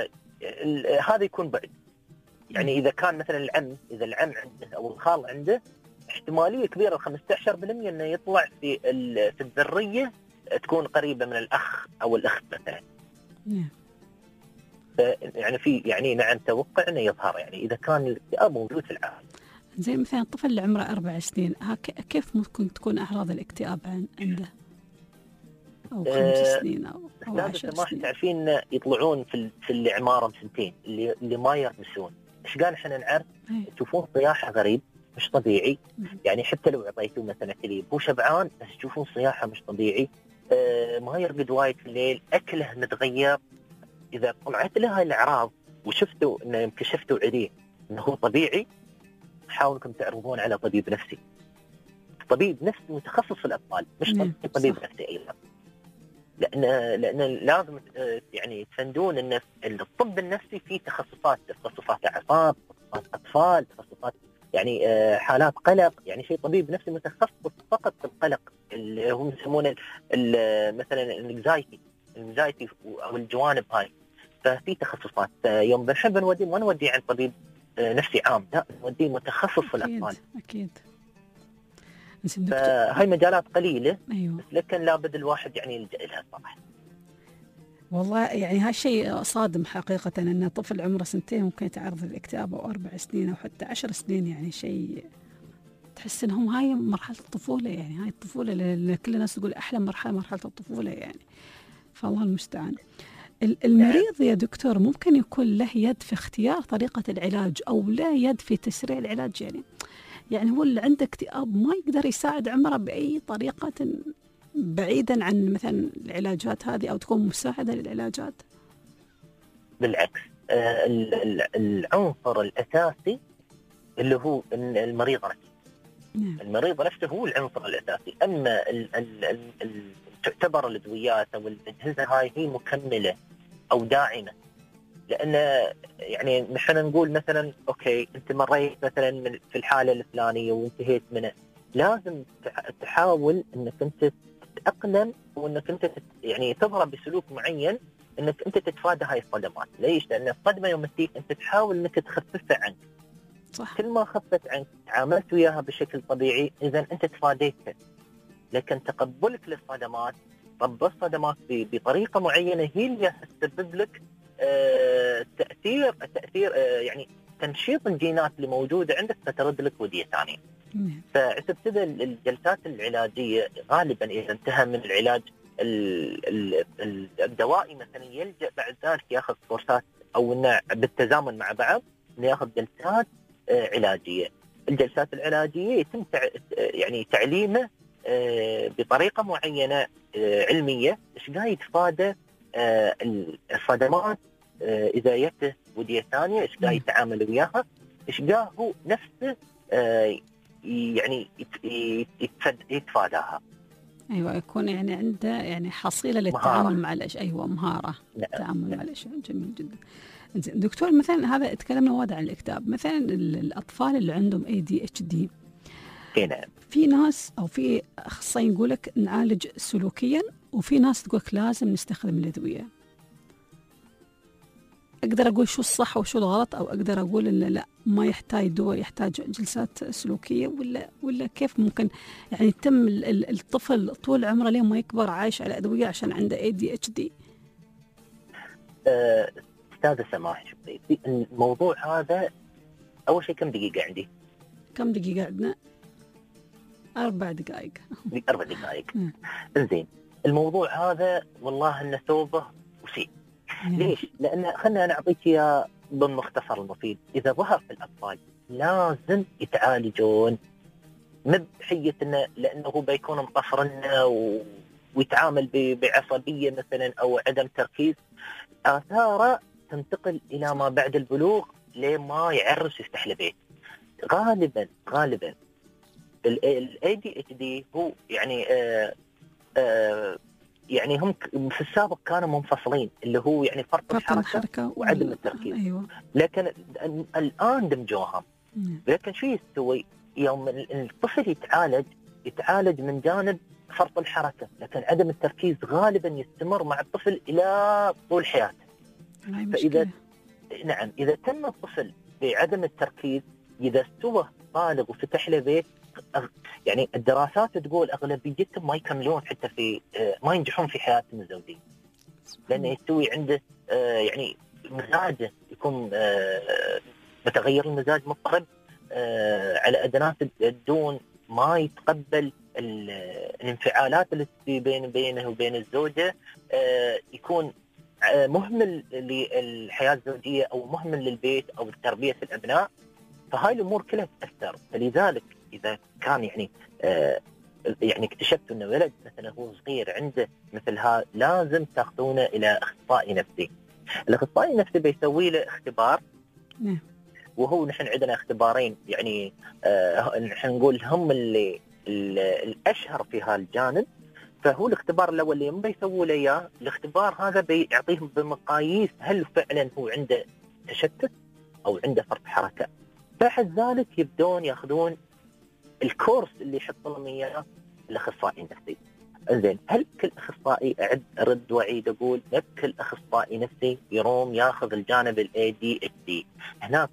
هذا يكون بعد. يعني اذا كان مثلا العم اذا العم عنده او الخال عنده، احتماليه كبيره خمسة عشر بالمئة انه يطلع في في الذريه تكون قريبه من الاخ او الاخت مثلا. نعم. يعني في يعني نعم توقع انه يظهر يعني اذا كان الاكتئاب موجود في العائله. زي مثلا الطفل اللي عمره أربع سنين، كيف ممكن تكون اعراض الاكتئاب عنده؟ او خمس آه سنين او او عشر سنين. تعرفين يطلعون في في اللي اعمارهم سنتين اللي اللي ما يرمسون، ايش قال احنا نعرف؟ تشوفون صياحه غريب مش طبيعي. يعني حتى لو اعطيتوه مثلا حليب هو شبعان بس تشوفون صياحه مش طبيعي. آه ما يرقد وايد في الليل، اكله متغير. اذا طلعت له هاي الاعراض وشفتوا انه انكشفتوا عليه انه هو طبيعي، حاولوا انكم تعرضون على طبيب نفسي. طبيب نفسي متخصص في الاطفال، مش طبيب نفسي ايضا. لان لان لازم يعني تفندون ان الطب النفسي فيه تخصصات، تخصصات اعصاب، تخصصات اطفال، تخصصات يعني حالات قلق. يعني شيء طبيب نفسي متخصص فقط في القلق اللي هم يسمونه مثلا الانكزايتي الانكزايتي او الجوانب هاي. ففي تخصصات. يوم بنحب نوديه ما نوديه عند طبيب نفسي عام، لا نوديه متخصص في الاطفال. اكيد. فهاي مجالات قليله. أيوة. بس لكن لابد الواحد يعني يلجأ لها صراحه. والله يعني هالشيء صادم حقيقه ان طفل عمره سنتين ممكن يتعرض للاكتئاب، او اربع سنين او حتى عشر سنين. يعني شيء تحس انهم هاي مرحله الطفوله، يعني هاي الطفوله اللي كل الناس تقول احلى مرحله مرحله الطفوله يعني. فالله المستعان. المريض يا دكتور ممكن يكون له يد في اختيار طريقة العلاج أو لا يد في تسريع العلاج. يعني يعني هو اللي عنده اكتئاب ما يقدر يساعد عمره بأي طريقة بعيدا عن مثلا العلاجات هذه أو تكون مساعدة للعلاجات. بالعكس، آه العنصر الأساسي اللي هو المريض نفسه. نعم. المريض نفسه هو العنصر الأساسي. أما ال ال ال ال تعتبر الأدويات أو الأجهزة هاي هي مكملة أو داعمة. لأن يعني نحن نقول مثلا أوكي أنت مريت مثلا من في الحالة الفلانية وانتهيت منها، لازم تحاول أنك أنت تتأقلم وأنك أنت يعني تضرب بسلوك معين أنك أنت تتفادى هاي الصدمات. ليش؟ لأن الصدمة يوم تجيك أنت تحاول أنك تخففها عنك. صح. كل ما خفت عنك تعاملت وياها بشكل طبيعي إذا أنت تفاديتها. لكن تقبلك للصدمات، طب الصدمات بطريقة معينة هي اللي تسبب لك آه تأثير تأثير آه يعني تنشيط الجينات اللي موجودة عندك فترد لك ودية ثانية. فعشان كذا الجلسات العلاجية غالبا إذا انتهى من العلاج الدوائي مثلا يلجأ بعد ذلك ياخذ كورسات أو إنه بالتزامن مع بعض إنه ياخذ جلسات آه علاجية. الجلسات العلاجية يتم يعني تعليمه بطريقة معينة علمية إيش قاعد يتفادى الصدمات إذا يته ودية ثانية، إيش قاعد يتعامل وياها، إيش قاعد هو نفسه يعني يتفاداها. أيوة، يكون يعني عنده يعني حصيلة للتعامل مع الأشياء. أيوة، مهارة التعامل مع الأشياء. جميل جدا. دكتور مثلا هذا تكلمنا وايد عن الاكتئاب. مثلا الأطفال اللي عندهم إيه دي إتش دي، في ناس أو في أخصائيين يقول لك نعالج سلوكيا، وفي ناس تقول لك لازم نستخدم الأدوية. أقدر أقول شو الصح وشو الغلط، أو أقدر أقول إن لا ما يحتاج دواء يحتاج جلسات سلوكية، ولا ولا كيف ممكن يعني يتم الطفل طول عمره لين ما يكبر عايش على أدوية عشان عنده إيه دي إتش دي؟ أستاذ سماح، شوفي الموضوع هذا أول شيء كم دقيقة عندي؟ كم دقيقة عندنا؟ أربع دقائق. أربع دقائق. إنزين، الموضوع هذا والله إنه توبة وسيء. ليش؟ لأن خلنا نعطيك يا بالمختصر المفيد. إذا ظهر في الأطفال لازم يتعالجون، مب حية إنه لأنه هو بيكون مطفرنا و... ويتعامل بعصبية مثلا أو عدم تركيز، آثاره تنتقل إلى ما بعد البلوغ لما يعرس يفتح له بيت. غالبا غالبا ال إيه دي إتش دي هو يعني آآ آآ يعني هم في السابق كانوا منفصلين، اللي هو يعني فرط الحركة وعدم التركيز. أيوة. لكن الآن دمجوهم. لكن شو يستوي يوم الطفل يتعالج يتعالج من جانب فرط الحركة، لكن عدم التركيز غالبا يستمر مع الطفل إلى طول حياته. فإذا نعم إذا تم الطفل بعدم التركيز، إذا استوى بالغ وفتح له بيت، يعني الدراسات تقول أغلبيتهم ما يكملون حتى في ما ينجحون في حياتهم الزوجية، لأنه يستوي عنده يعني مزاجه يكون متغير المزاج، مضطرب على أدناس الدون، ما يتقبل الانفعالات اللي تصير بين بينه وبين الزوجة، يكون مهمل للحياة الزوجية أو مهمل للبيت أو تربية الأبناء. فهاي الأمور كلها تأثر. فلذلك إذا كان يعني آه يعني اكتشفت أنه ولد مثلا هو صغير عنده مثل هذا، لازم تاخذونه إلى أخصائي نفسي. الأخصائي النفسي بيسوي له اختبار، نعم. وهو نحن عندنا اختبارين يعني آه نحن نقول هم اللي الأشهر في هالجانب. فهو الاختبار الأول اللي بيسووا له إياه، الاختبار هذا بيعطيهم بمقاييس هل فعلا هو عنده تشتت أو عنده فرط حركة. بعد ذلك يبدون ياخذون الكورس اللي يحط لهم اياه الاخصائي النفسي. انزين، هل كل اخصائي اعد ارد واعيد اقول لا، كل اخصائي نفسي يروم ياخذ الجانب الاي دي اتش دي. هناك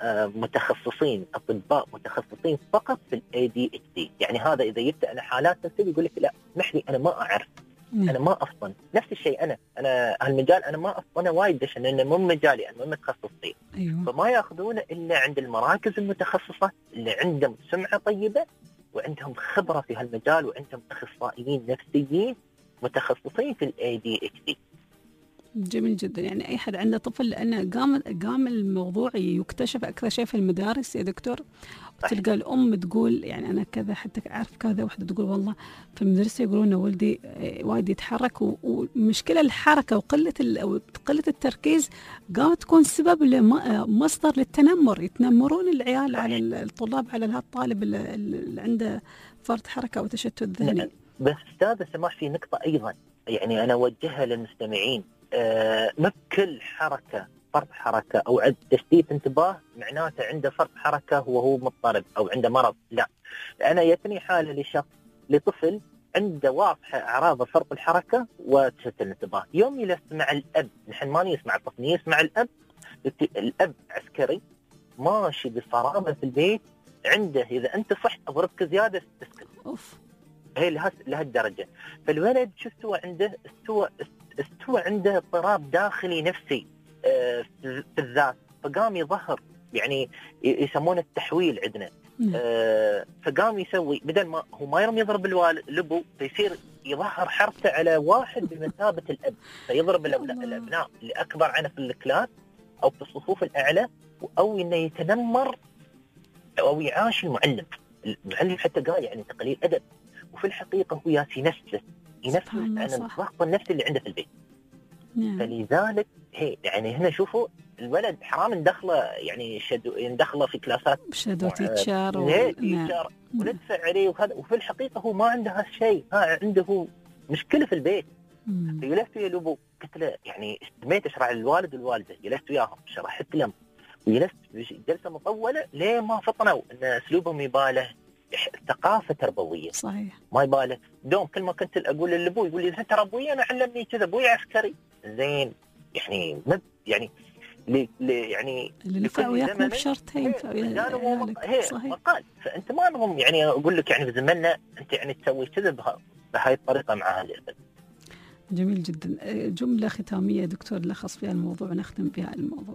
متخصصين، اطباء متخصصين فقط في الاي دي اتش دي. يعني هذا اذا جبت انا حالات نفسيه يقول لك لا اسمح لي انا ما اعرف، انا ما افطن. نفس الشيء انا انا هالمجال انا ما افطنه وايد عشان انه مو مجالي، انا مو متخصص فيه. أيوة. فما ياخذونه الا عند المراكز المتخصصه اللي عندهم سمعه طيبه وعندهم خبره في هالمجال وعندهم اخصائيين نفسيين متخصصين في الاي دي اتش دي. جميل جدا. يعني اي حد عنده طفل، لان قام قام الموضوع يكتشف اكثر شيء في المدارس يا دكتور. تلقى الام تقول يعني انا كذا، حتى اعرف كذا واحده تقول والله في المدرسه يقولون ان ولدي وايد يتحرك، ومشكله الحركه وقله او قله التركيز قامت تكون سبب مصدر للتنمر. يتنمرون العيال على الطلاب على هالطالب اللي عنده فرط حركه وتشتت ذهني. بس استاذ سماح في نقطه ايضا يعني انا اوجهها للمستمعين. آه ما بكل حركه فرط حركه او عند تشتيت انتباه معناته عنده فرط حركه وهو مضطرب او عنده مرض. لا، انا يتني حاله لشخص لطفل عنده واضحه اعراض فرط الحركه وتشتت الانتباه. يوم يسمع الاب، نحن ما نسمع الطفل، يسمع الاب، الاب عسكري ماشي بصرامه في البيت، عنده اذا انت صحت اضربك زياده تسكت. اوف، هي له لهالدرجه. فالولد شو استوى عنده؟ استوى استوى عنده اضطراب داخلي نفسي آه في الذات، فقام يظهر يعني يسمونه التحويل عندنا. آه فقام يسوي بدل ما هو ما يرم يضرب الوالد الابو، فيصير يظهر حركته على واحد بمثابه الاب، فيضرب الابناء اللي اكبر عنه في الكلاس او في الصفوف الاعلى، او انه يتنمر او يعاشي المعلم. المعلم حتى قال يعني تقليل ادب، وفي الحقيقه هو ياسي نفسه ينفس عن الضغط النفسي اللي عنده في البيت. نعم. فلذلك هي يعني هنا شوفوا الولد حرام ندخله يعني شدو ندخله في كلاسات شادو تيتشر و... تيتشر وندفع عليه وهذا، وفي الحقيقه هو ما عنده هالشيء، ها عنده مشكله في البيت. فجلست ويا الابو قلت له يعني استميت اشرح للوالد والوالده، جلست وياهم شرحت لهم وجلست جلسه مطوله ليه ما فطنوا ان اسلوبهم يباله ثقافه تربويه. صحيح. ما يباله دوم كل ما كنت اقول للابو يقول لي انت تربوي، انا علمني كذا، ابوي عسكري. زين يعني مب يعني لي لي يعني اللي نفع وياك مو بشرط هي صحيح مقال. فانت ما لهم يعني اقول لك يعني في زمننا انت يعني تسوي كذا بهاي الطريقه مع هذا الابن. جميل جدا. جمله ختاميه دكتور لخص فيها الموضوع ونختم بها الموضوع.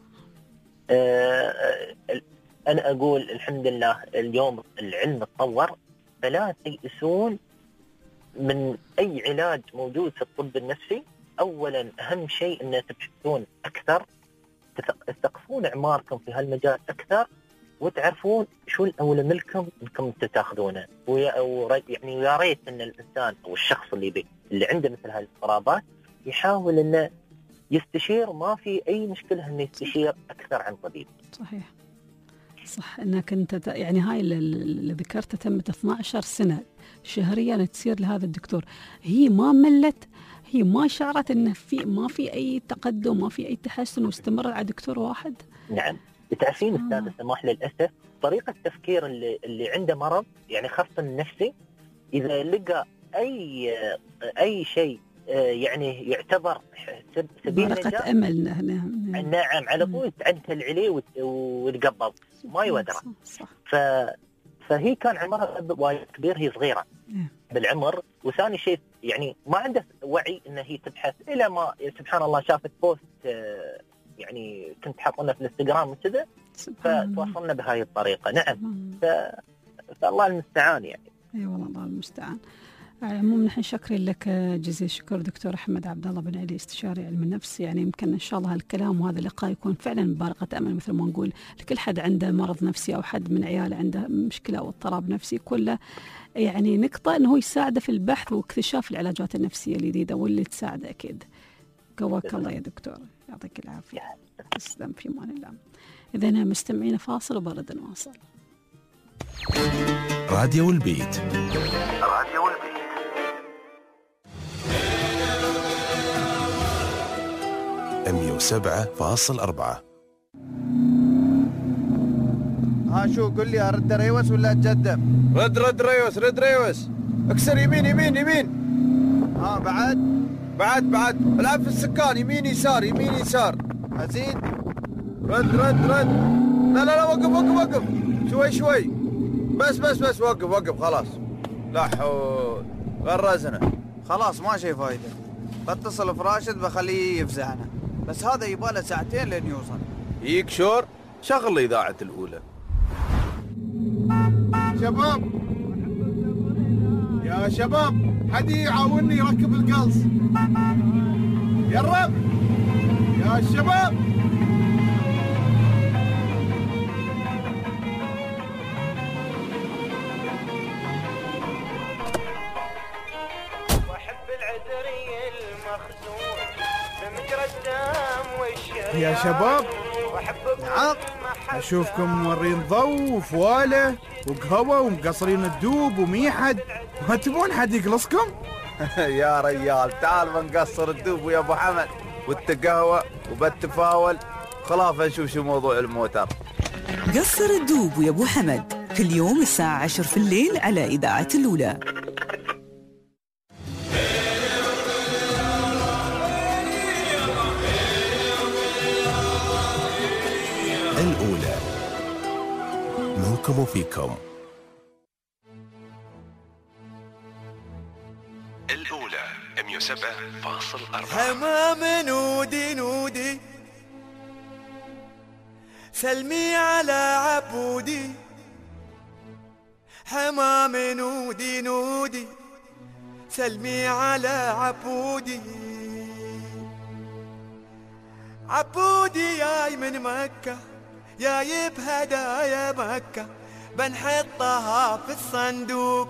أه أنا أقول الحمد لله اليوم العلم تطور، فلا تيأسون من أي علاج موجود في الطب النفسي. أولا أهم شيء أن تبحثون أكثر، تثقفون أعماركم في هالمجال أكثر، وتعرفون شو الأولى منكم أنكم تتاخذونه. يعني يا ريت أن الإنسان أو الشخص اللي بي اللي عنده مثل هذه الاضطرابات يحاول أنه يستشير، ما في أي مشكلة أنه يستشير أكثر عن طبيب. صحيح صح. انك انت يعني هاي اللي ذكرتها تمت اثنتي عشرة سنه شهريا تصير لهذا الدكتور، هي ما ملت، هي ما شعرت ان في ما في اي تقدم، ما في اي تحسن، واستمرت على دكتور واحد. نعم. تعرفين استاذ سماح للاسف طريقه التفكير اللي اللي عنده مرض يعني خاصه النفسي، اذا لقى اي اي شيء يعني يعتبر سبيل بارقة أمل. نعم نعم على طول تعنت العلي وتقبض ما يودرى. ف فهي كان عمرها وايد كبير، هي صغيرة بالعمر، وثاني شيء يعني ما عنده وعي ان هي تبحث، الى ما سبحان الله شافت بوست يعني كنت حاطنه في الانستغرام وكذا، فتواصلنا بهاي الطريقة. نعم ف... فالله المستعان يعني. اي والله الله المستعان. على العموم نحن شاكرين لك جزيل الشكر دكتور أحمد عبد الله بن علي، استشاري علم النفس. يعني يمكن إن شاء الله هالكلام وهذا اللقاء يكون فعلا بارقة أمل، مثل ما نقول لكل حد عنده مرض نفسي أو حد من عياله عنده مشكلة أو اضطراب نفسي، كله يعني نقطة إنه يساعده في البحث واكتشاف العلاجات النفسية الجديدة واللي تساعده أكيد. قواك الله يا دكتور، يعطيك العافية. تسلم في امان الله. إذا مستمعين فاصل وبرد نواصل. راديو البيت. راديو البيت. مية وسبعة فاصل أربعة. ها شو قل لي ارد ريوس ولا اتقدم؟ رد رد ريوس رد ريوس. اكسر يمين يمين يمين. ها بعد بعد بعد العب في السكان، يمين يسار يمين يسار. ازيد. رد رد رد. لا لا لا وقف وقف وقف شوي شوي بس بس بس وقف وقف خلاص. لا حول غرزنا خلاص ما شي فايدة. بتصل فراشد بخليه يفزعنا، بس هذا يباله ساعتين لين يوصل. ييك شور شغل إذاعة الأولى. شباب يا شباب حد يعاونني يركب القلص يا الرب يا الشباب. يا شباب نعم اشوفكم مورين ضو وفواله وقهوه ومقصرين الدوب وميحد، ما تبون حد يقلصكم؟ يا ريال تعال بنقصر الدوب ويا ابو حمد والتقهوه وبالتفاول خلاف نشوف شو موضوع الموتر. قصر الدوب ويا ابو حمد كل يوم الساعه عشرة في الليل على اذاعه الاولى. الأولى منكم وفيكم. الأولى مية وسبعة فاصل أربعة. حمام نودي نودي سلمي على عبودي. حمام نودي نودي سلمي على عبودي. عبودي جاي من مكة جايب هدايا مكة، بنحطها في الصندوق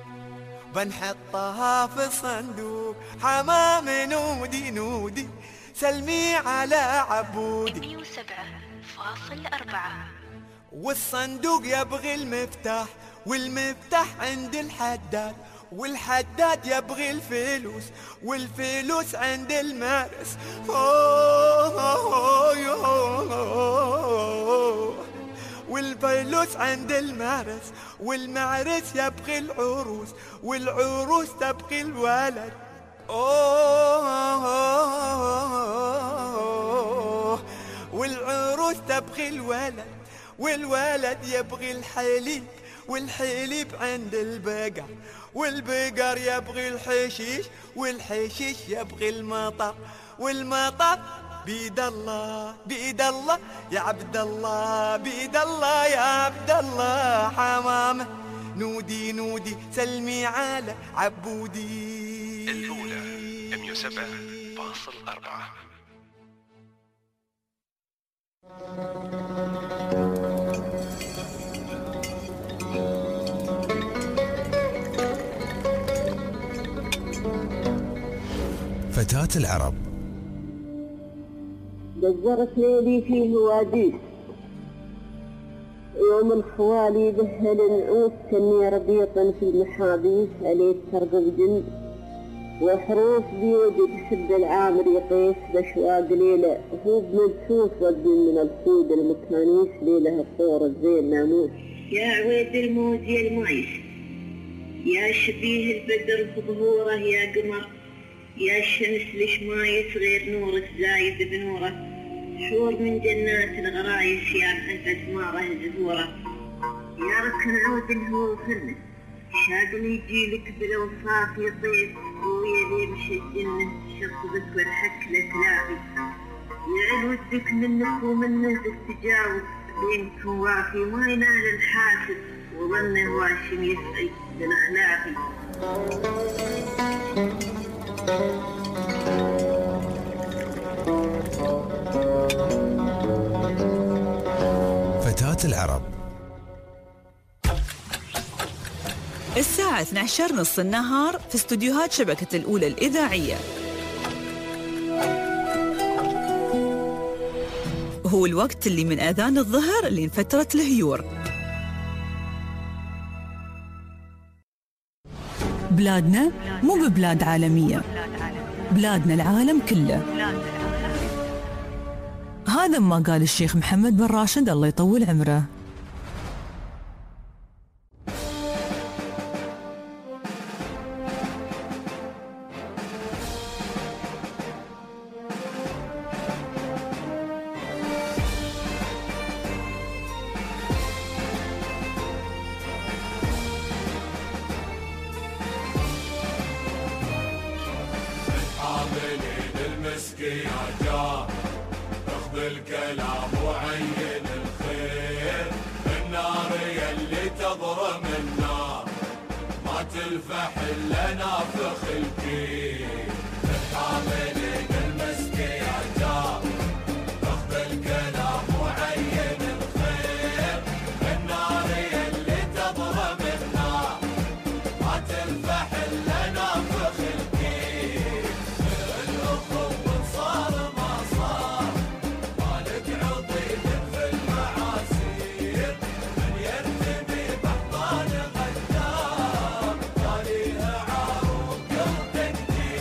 بنحطها في الصندوق. حمام نودي نودي سلمي على عبودي. مية وسبعة فاصل أربعة. والصندوق يبغي المفتاح والمفتاح عند الحداد، والحداد يبغي الفلوس والفلوس عند المارس. والفلوس عند المارس والمعرس يبغي العروس والعروس تبغي الولد. والعروس تبغي الولد والولد يبغي الحليب والحليب عند البقر والبقر يبغي الحشيش والحشيش يبغي المطر والمطر بيد الله بيد الله يا عبد الله بيد الله يا عبد الله. حمامه نودي نودي سلمي على عبودي. الأولى مية وسبعة فاصل أربعة. فتاة العرب. دزرت ليلي فيه وادي يوم الخوالي به النعوس كني ربيطا في المحابيس عليه ترقب جند وحروف بيوجد حب العامر يقيس بشواق ليلة هو بمدسوس ودي من الخود المكانيس ليلة الطور الزين ناموس. يا عويد الموز يا المايس يا شبيه البدر في ظهوره يا قمر يا الشمس ليش ما يصغير نورك زايد بنوره، شعور من جنات الغرايس يا محبة ماره زهوره. يا ركن عود الهو فرنه شاقل يجيلك بالوصاف يطيب، ويا يمشي الجنة شطبك والحك لك لاعي. يعل ودك منك ومنه تتجاوب، بينكم وافي ما ينال الحاسد، وظنه واشم يسعي بالاخلاقي. فتاة العرب. الساعة اثني عشر نص النهار في استوديوهات شبكة الأولى الإذاعية. هو الوقت اللي من أذان الظهر لين فترة الهيور. بلادنا مو ببلاد عالمية، بلادنا العالم كله. هذا ما قال الشيخ محمد بن راشد الله يطول عمره. الكلام وعين الخير، النار يلي تضرم النار ما تلفح الا نافخ الكير. الحاملين المسك يا جار اخذ الكلام وعين الخير، النار يلي تضرم النار ما تلفح الا نافخ الكير. الاخوة صار ما صار مالك عضيد في المعاصير، من يرتمي بحضان غدار تاليها عار وقلب كتير.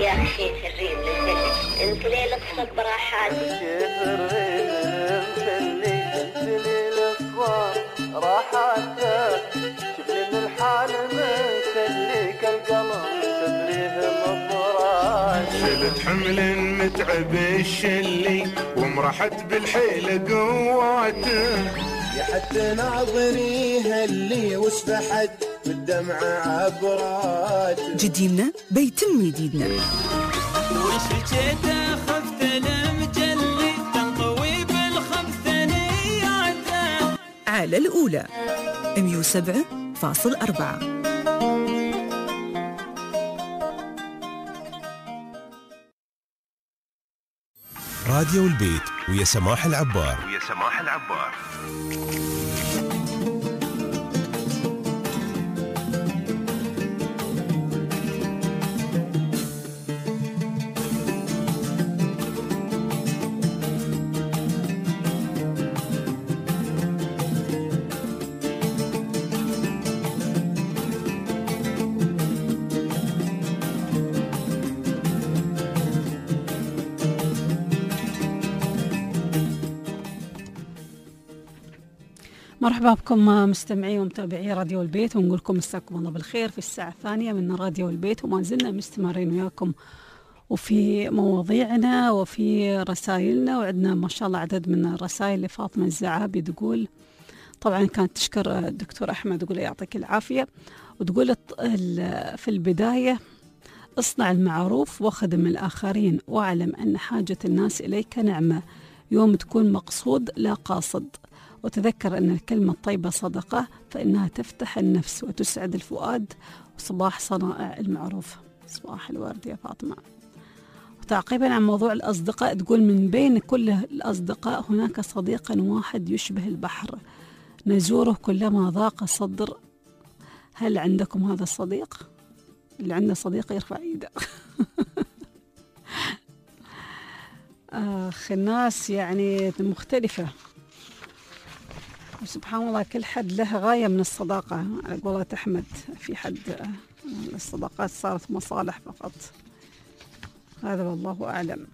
يا شيخ الريم انت ليلة صد براحات شيخ الريم مسلي انت ليلة صد راحات شبني من الحال مسليك القلم تدريه مضرات شلت حمل متعب الشلي ومرحت بالحيل قواته يا حتى ناظريها اللي وسبحت بالدمعة عبرات جديدنا بيتم جديدنا وش جيته خفت المجلي تنطوي بالخبث نياته على الأولى مية وسبعة فاصل أربعة. راديو البيت ويا سماح العبار ويا سماح العبار. مرحبا بكم مستمعي ومتابعي راديو البيت، ونقول لكم مساكم الله بالخير في الساعة الثانية من راديو البيت، وما زلنا مستمرين وياكم وفي مواضيعنا وفي رسائلنا. وعندنا ما شاء الله عدد من الرسائل لفاطمة الزعابي تقول، طبعا كانت تشكر الدكتور أحمد تقول يعطيك العافية، وتقول في البداية اصنع المعروف وخدم الآخرين واعلم أن حاجة الناس إليك نعمة يوم تكون مقصود لا قاصد، وتذكر أن الكلمة الطيبة صدقة فإنها تفتح النفس وتسعد الفؤاد، وصباح صنائع المعروف. صباح الورد يا فاطمة. وتعقيبا عن موضوع الأصدقاء تقول من بين كل الأصدقاء هناك صديقا واحد يشبه البحر نزوره كلما ضاق الصدر. هل عندكم هذا الصديق؟ اللي عنده صديق يرفع ايده. اخ الناس يعني مختلفة، وسبحان الله كل حد له غاية من الصداقة. على قولة أحمد في حد الصداقات صارت مصالح فقط، هذا والله أعلم.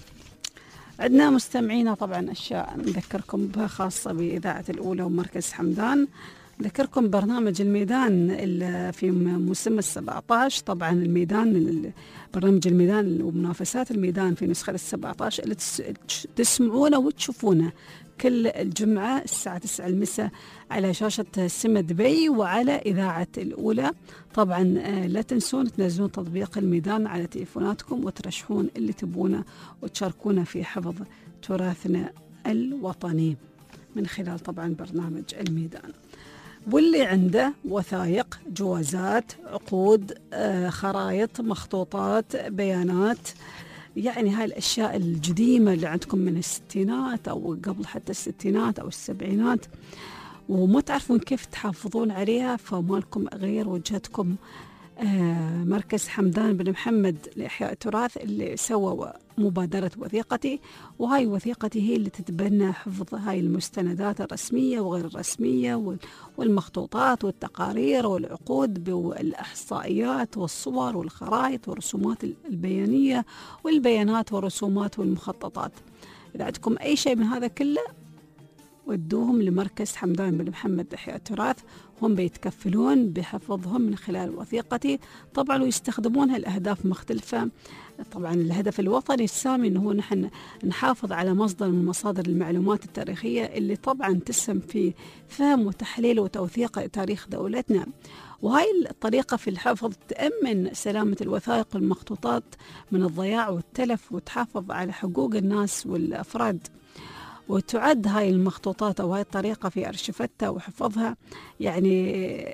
عندنا مستمعينا طبعا أشياء نذكركم بها خاصة بإذاعة الأولى ومركز حمدان. نذكركم برنامج الميدان في موسم السبعة عشر، طبعا الميدان برنامج الميدان ومنافسات الميدان في نسخة السبعة عشر اللي تسمعونه وتشوفونه كل الجمعة الساعة تسعة المساء على شاشة سمة دبي وعلى إذاعة الأولى. طبعا لا تنسون تنزلون تطبيق الميدان على تليفوناتكم وترشحون اللي تبونه وتشاركونا في حفظ تراثنا الوطني من خلال طبعا برنامج الميدان. واللي عنده وثائق، جوازات، عقود، خرائط، مخطوطات، بيانات، يعني هاي الأشياء القديمة اللي عندكم من الستينات أو قبل حتى الستينات أو السبعينات وما تعرفون كيف تحافظون عليها، فمالكم غير وجهتكم آه مركز حمدان بن محمد لإحياء التراث اللي سوى مبادرة وثيقتي، وهاي وثيقتي هي اللي تتبنى حفظ هاي المستندات الرسمية وغير الرسمية والمخطوطات والتقارير والعقود بالإحصائيات والصور والخرائط والرسومات البيانية والبيانات والرسومات والمخططات. إذا عندكم أي شيء من هذا كله ودوهم لمركز حمدان بن محمد لإحياء التراث، هم بيتكفلون بحفظهم من خلال وثيقتي طبعا، ويستخدمونها لأهداف مختلفة. طبعا الهدف الوطني السامي أنه نحن نحافظ على مصدر من مصادر المعلومات التاريخية اللي طبعا تسهم في فهم وتحليل وتوثيق تاريخ دولتنا، وهاي الطريقة في الحفظ تأمن سلامة الوثائق والمخطوطات من الضياع والتلف، وتحافظ على حقوق الناس والأفراد. وتعد هاي المخطوطات أو هاي الطريقة في أرشفتها وحفظها يعني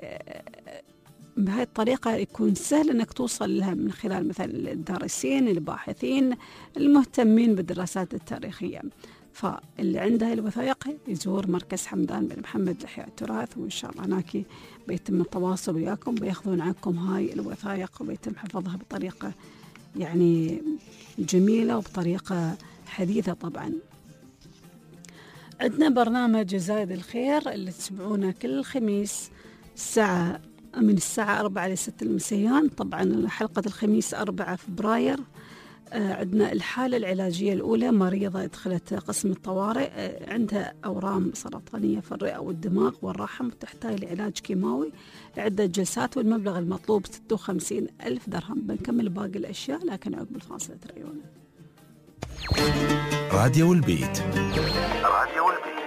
بهاي الطريقة يكون سهل أنك توصل لها من خلال مثلا الدارسين، الباحثين، المهتمين بالدراسات التاريخية. فاللي عنده الوثائق يزور مركز حمدان بن محمد لإحياء التراث، وإن شاء الله هناك بيتم التواصل وياكم، بياخذون عنكم هاي الوثائق وبيتم حفظها بطريقة يعني جميلة وبطريقة حديثة. طبعا عندنا برنامج زايد الخير اللي تسمعونه كل خميس الساعة من الساعة أربعة لستة المسيان. طبعا حلقة الخميس أربعة فبراير عندنا الحالة العلاجية الأولى، مريضة دخلت قسم الطوارئ، عندها أورام سرطانية في الرئة والدماغ والرحم وتحتاج لعلاج كيماوي لعدة جلسات، والمبلغ المطلوب ستة وخمسين ألف درهم. بنكمل باقي الأشياء لكن عقب الفاصلة تريونا. راديو البيت. راديو البيت.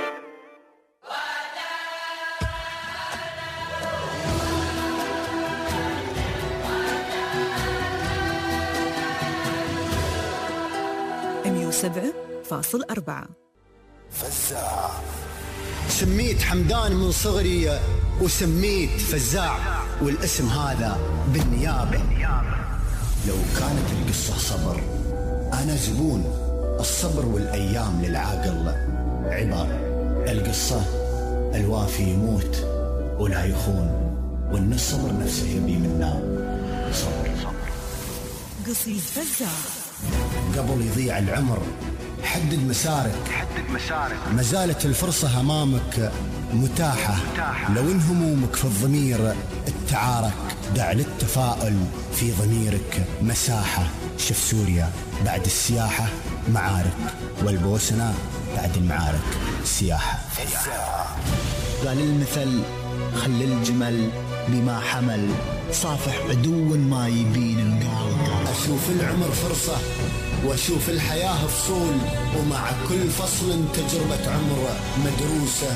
مية وسبعة فاصل أربعة. فزاع. سميت حمدان من صغري وسميت فزاع، والاسم هذا بالنيابة. لو كانت القصة صبر أنا زبون الصبر، والأيام للعاقل عبر. القصة الوافي يموت ولا يخون، وإن الصبر نفسه يبي منا صبر. قصيد فزاع. قبل يضيع العمر حدد مسارك، حدد مسارك. ما زالت الفرصة أمامك متاحة. متاحة. لو إن همومك في الضمير التعارك، دع للتفاؤل في ضميرك مساحة. شوف سوريا بعد السياحة معارك، والبوسنة بعد المعارك سياحة. قال المثل خل الجمل بما حمل، صافح عدو ما يبين النار. أشوف العمر فرصة وأشوف الحياة فصول، ومع كل فصل تجربة عمر مدروسة.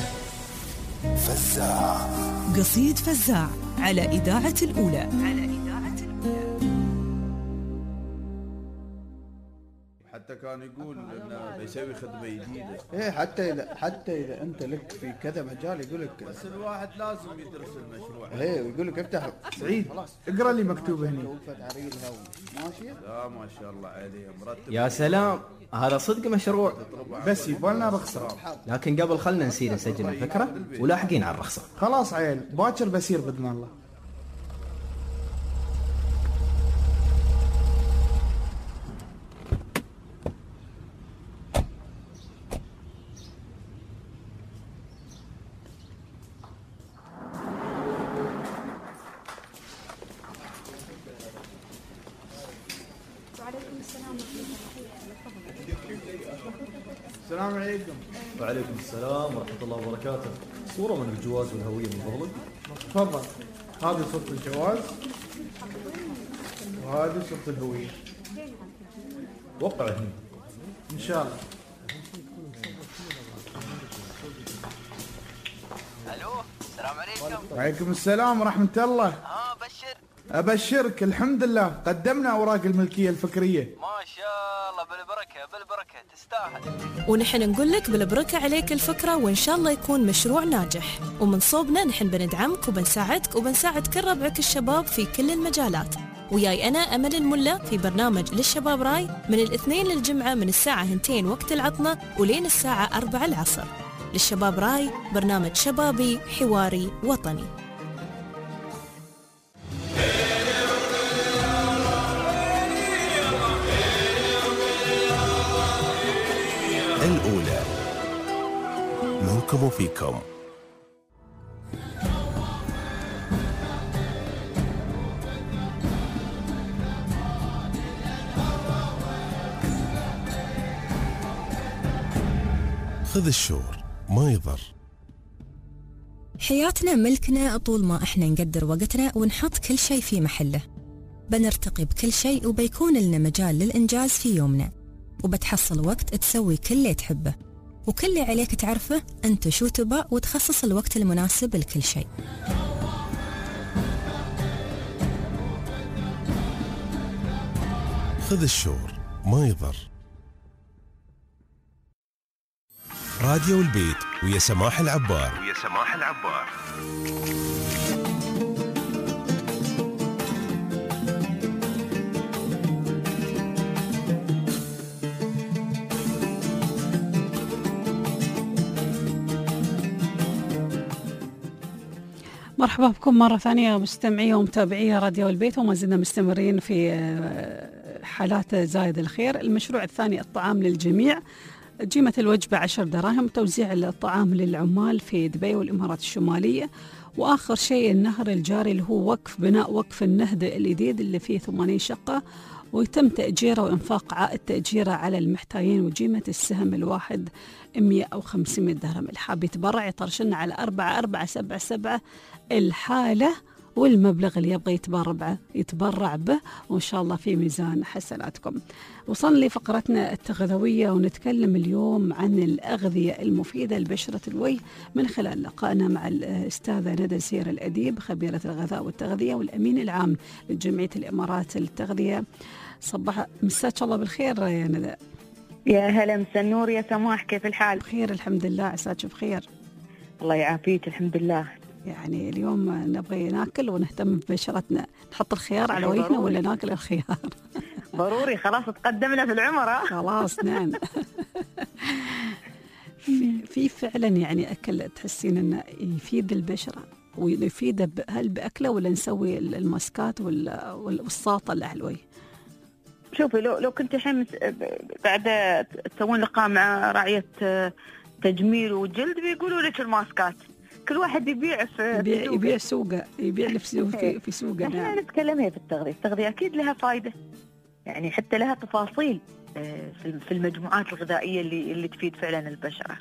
فزاع. قصيد فزاع على إذاعة الأولى. على إذاعة الأولى. حتى كان يقول انه بيسوي خدمه جديده. ايه حتى اذا حتى اذا انت لك في كذا مجال يقول لك بس الواحد لازم يدرس المشروع. ايه ويقول لك افتح. سعيد اقرا لي مكتوب هنا. ماشي؟ لا ما شاء الله عليه مرتب. يا سلام، هذا صدق مشروع، بس يبغالنا رخصه. لكن قبل خلنا نسير نسجل الفكره ولاحقين على الرخصه. خلاص عيل باكر بسير باذن الله. السلام عليكم. وعليكم السلام ورحمة الله وبركاته. صورة من الجواز والهوية من فضلك. تفضل، هذه صورة الجواز وهذه صورة الهوية. وقع هنا إن شاء الله. ألو السلام عليكم. وعليكم السلام ورحمة الله. ها بشر. أبشرك الحمد لله قدمنا أوراق الملكية الفكرية. ما شاء الله بالبركة بالبركة تستاهل. ونحن نقول لك بالبركة عليك الفكرة، وإن شاء الله يكون مشروع ناجح. ومن صوبنا نحن بندعمك وبنساعدك وبنساعد كل ربعك الشباب في كل المجالات. وياي أنا أمل الملا في برنامج للشباب راي من الاثنين للجمعة من الساعة هنتين وقت العطلة ولين الساعة أربعة العصر. للشباب راي برنامج شبابي حواري وطني. الأولى منكم وفيكم. خذ الشور ما يضر. حياتنا ملكنا طول ما احنا نقدر وقتنا ونحط كل شيء في محله. بنرتقي بكل شيء وبيكون لنا مجال للإنجاز في يومنا، وبتحصل وقت تسوي كل اللي تحبه، وكل اللي عليك تعرفه أنت شو تبى وتخصص الوقت المناسب لكل شيء. خذ الشور ما يضر. راديو البيت ويا سماح العبار. ويا سماح العبار. مرحبا بكم مرة ثانية مستمعية ومتابعية راديو البيت، وما زلنا مستمرين في حالات زايد الخير. المشروع الثاني الطعام للجميع، جيمة الوجبة عشر دراهم، توزيع الطعام للعمال في دبي والإمارات الشمالية. وآخر شيء النهر الجاري اللي هو وقف بناء وقف النهدة الجديد اللي فيه ثمانين شقة، ويتم تأجيره وإنفاق عائد تأجيره على المحتاجين، وجيمة السهم الواحد مئة أو خمسمائة درهم. اللي حاب يتبرع يطرشنا على أربعة أربعة سبعة سبعة الحالة والمبلغ اللي يبغى يتبرع يتبرع به، وإن شاء الله في ميزان حسناتكم. وصلنا لفقرتنا التغذوية، ونتكلم اليوم عن الأغذية المفيدة لبشرة الوجه من خلال لقائنا مع الأستاذة ندى سير الأديب، خبيرة الغذاء والتغذية والأمين العام لجمعية الإمارات للتغذية. صباح مساك الله بالخير يا ندى. يا هلا، مساء النور يا سماح، كيف الحال؟ بخير الحمد لله، عساك بخير. الله يعافيك الحمد لله. يعني اليوم نبغي ناكل ونهتم ببشرتنا، نحط الخيار على وجهنا ولا ناكل الخيار؟ ضروري، خلاص تقدمنا في العمر. خلاص نعم. في, في فعلا يعني أكل تحسين إنه يفيد البشرة ويفيد، هل بأكله ولا نسوي الماسكات والسلطة اللي على الوجه؟ شوفي، لو لو كنت الحين قاعدة تسوون لقاء مع راعية تجميل وجلد بيقولوا لك الماسكات، كل واحد يبيع في يبيع, يبيع سوقه، يبيع في في سوقه. احنا نعم. نتكلم هي في التغذية، التغذية أكيد لها فائدة، يعني حتى لها تفاصيل في المجموعات الغذائية اللي اللي تفيد فعلا البشرة.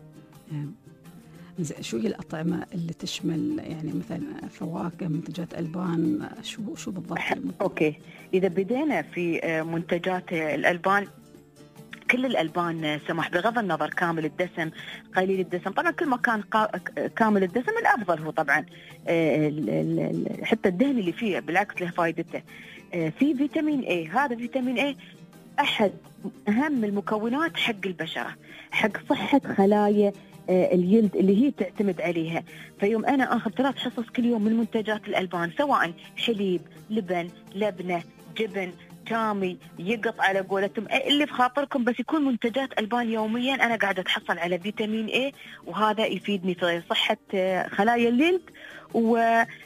شو هي الأطعمة اللي تشمل يعني مثلا فواكه، منتجات ألبان، شو شو بالضبط؟ أوكي، إذا بدينا في منتجات الألبان، كل الألبان سمح، بغض النظر كامل الدسم قليل الدسم، طبعا كل ما كان كامل الدسم الأفضل هو طبعا، حتى الدهن اللي فيه بالعكس له فائدته. في فيتامين اي، هذا فيتامين اي أحد أهم المكونات حق البشرة، حق صحة خلايا الجلد اللي هي تعتمد عليها. فيوم أنا أخذ ثلاث حصص كل يوم من منتجات الألبان، سواء حليب، لبن، لبنة، جبن، تامي، يقط على قولتهم اللي في خاطركم، بس يكون منتجات ألبان يوميا أنا قاعدة أتحصل على فيتامين اي، وهذا يفيدني في صحة خلايا الجلد. و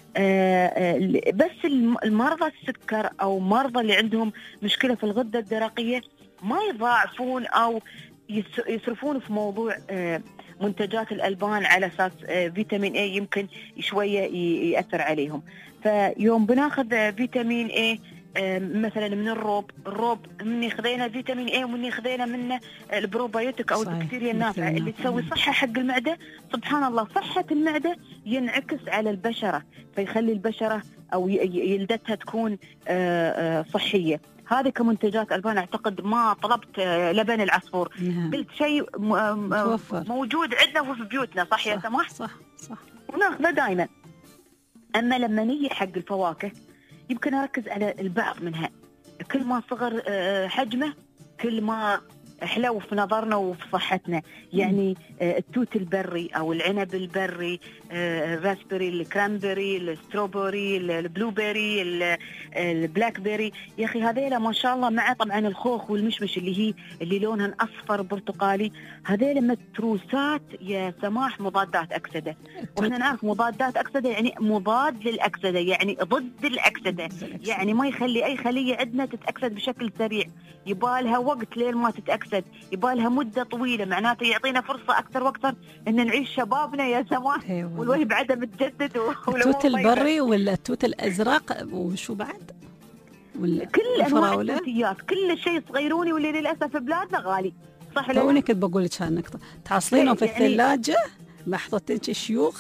بس المرضى السكر أو مرضى اللي عندهم مشكلة في الغدة الدرقية ما يضاعفون أو يصرفون في موضوع منتجات الألبان على أساس فيتامين اي يمكن شوية يأثر عليهم. فيوم بناخذ فيتامين اي مثلا من الروب، الروب مني خذينا فيتامين اي ومني خذينا منه البروبايوتيك او البكتيريا النافعه اللي تسوي صحه حق المعده. سبحان الله، صحه المعده ينعكس على البشره، فيخلي البشره او يلدتها تكون صحيه. هذه كمنتجات ألبان. اعتقد ما طلبت لبن العصفور، قلت شيء موجود عندنا في بيوتنا، صح, صح يا سماح؟ صح صح، وناخذه دائما. اما لما نيجي حق الفواكه يمكن أركز على البعض منها، كل ما صغر حجمه كل ما حلو في نظرنا وفي صحتنا. يعني التوت البري أو العنب البري، الراسبري، الكرامبري، الستروبري، البلوبري، البلاك بيري، يا أخي هذيلا ما شاء الله، مع طبعا الخوخ والمشمش اللي هي اللي لونها أصفر برتقالي، هذيلا متروسات يا سماح مضادات أكسدة. وإحنا نعرف مضادات أكسدة يعني مضاد للأكسدة، يعني ضد الأكسدة، يعني ما يخلي أي خلية عندنا تتأكسد بشكل سريع، يبالها وقت لين ما تتأكسد، يبالها مدة طويلة، معناته يعطينا فرصة أكثر وأكثر إن نعيش شبابنا يا سماح. والوهي بعده متجدد. التوت البري ولا التوت الأزرق وشو بعد؟ كل أنواع التوتيات، كل شيء صغيروني واللي للأسف بلادنا غالي، صح؟ توني كنت بقول لك هالنقطة، تحصلينهم في يعني الثلاجة محطوطين شيوخ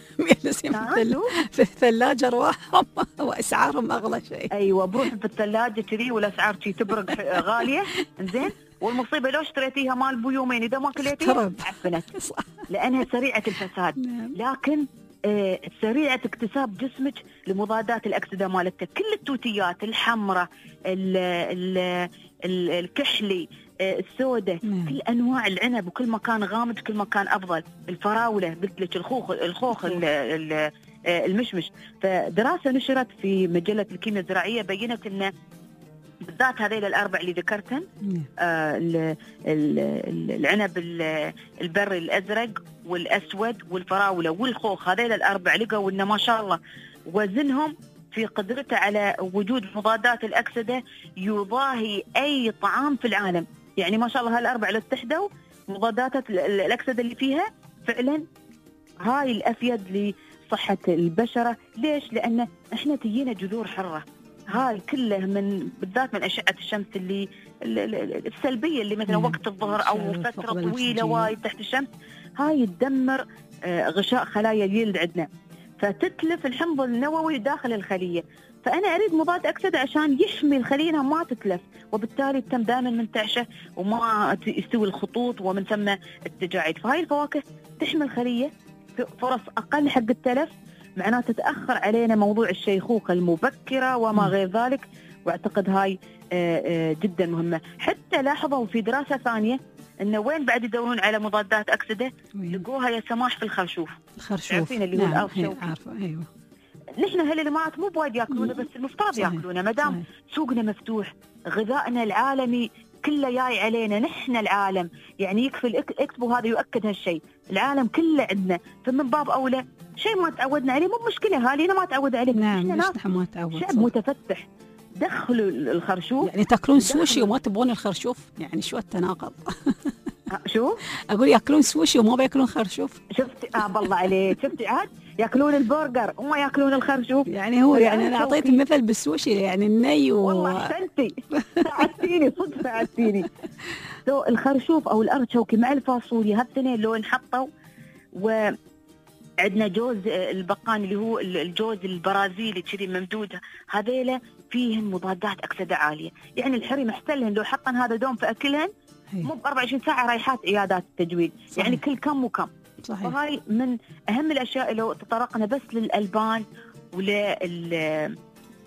في الثلاجة أرواحهم وأسعارهم أغلى شيء. أيوة، بروح في الثلاجة كذي والأسعار شي تبرق غالية، إنزين. والمصيبة لو اشتريتيها مال بيومين إذا ما كليتيها عفنت، لأنها سريعة الفساد. لكن آه سريعة اكتساب جسمك لمضادات الأكسدة مالتك. كل التوتيات الحمراء، الكحلي، آه السوداء، كل أنواع العنب، وكل ما كان غامض كل ما كان أفضل. الفراولة قلت لك، الخوخ الخوخ ال ال المشمش. فدراسة نشرت في مجلة الكيمياء الزراعية بينت أن بالذات هذيل الأربع اللي ذكرتن، آه العنب البري الأزرق والأسود والفراولة والخوخ، هذيل الأربع لقوا إن ما شاء الله وزنهم في قدرته على وجود مضادات الأكسدة يضاهي أي طعام في العالم. يعني ما شاء الله هالأربع لو اتحدوا مضادات ال- ال- الاكسده اللي فيها فعلا هاي الافيد لصحه البشره. ليش؟ لان احنا تجينا جذور حره، هاي كله من بالذات من اشعه الشمس اللي ال- ال- السلبيه اللي مثلا وقت الظهر او فتره طويله وايد تحت الشمس، هاي تدمر آه، غشاء خلايا الجلد عندنا، فتتلف الحمض النووي داخل الخليه. فانا اريد مضاد اكسده عشان يحمي الخليه انها ما تتلف، وبالتالي تتم دائما منتعشه وما ت- يستوي الخطوط ومن ثم التجاعيد. فهاي الفواكه تحمي الخليه، فرص اقل حق التلف، معناته تاخر علينا موضوع الشيخوخه المبكره وما غير ذلك. واعتقد هاي آه، آه، جدا مهمه. حتى لاحظوا في دراسه ثانيه انه وين بعد يدورون على مضادات اكسده، لقوها يا سماح في الخرشوف. الخرشوف عارفين اللي هو نعم الأرض هي شوكي. عارفة أيوة. نحن هاللمات مو بوايد ياكلونه، بس المفترض صحيح. ياكلونه ما دام سوقنا مفتوح، غذائنا العالمي كله جاي علينا، نحن العالم يعني يكفي الإك- اكتبوا هذا يؤكد هالشيء، العالم كله عندنا، فمن باب اولى شيء ما تعودنا عليه مو مشكله، هالينا ما تعود عليه. نعم إحنا ليش ناس نحن ما تعود شعب صح. متفتح، دخلوا الخرشوف. يعني تاكلون دخلوا- سوشي وما تبغون الخرشوف، يعني شو التناقض؟ شو؟ اقول ياكلون سوشي وما بياكلون خرشوف. شفتي اه بالله عليك، شفتي عاد ياكلون البرجر وما ياكلون الخرشوف. يعني هو يعني انا اعطيت المثل بالسوشي يعني الني و... والله احسنتي، ساعدتيني صدق ساعدتيني. سو الخرشوف او الارتشوكي مع الفاصوليا هالثنين لو انحطوا، وعندنا جوز البقان اللي هو الجوز البرازيلي كذي ممدود، هذيلا فيهن مضادات اكسده عاليه، يعني الحري محتلهن لو حطن هذا دوم في اكلهن مو ب أربعة وعشرين ساعه رايحات عيادات التجويد. صحيح. يعني كل كم وكم. صحيح. وهاي من اهم الاشياء لو تطرقنا بس للالبان ولل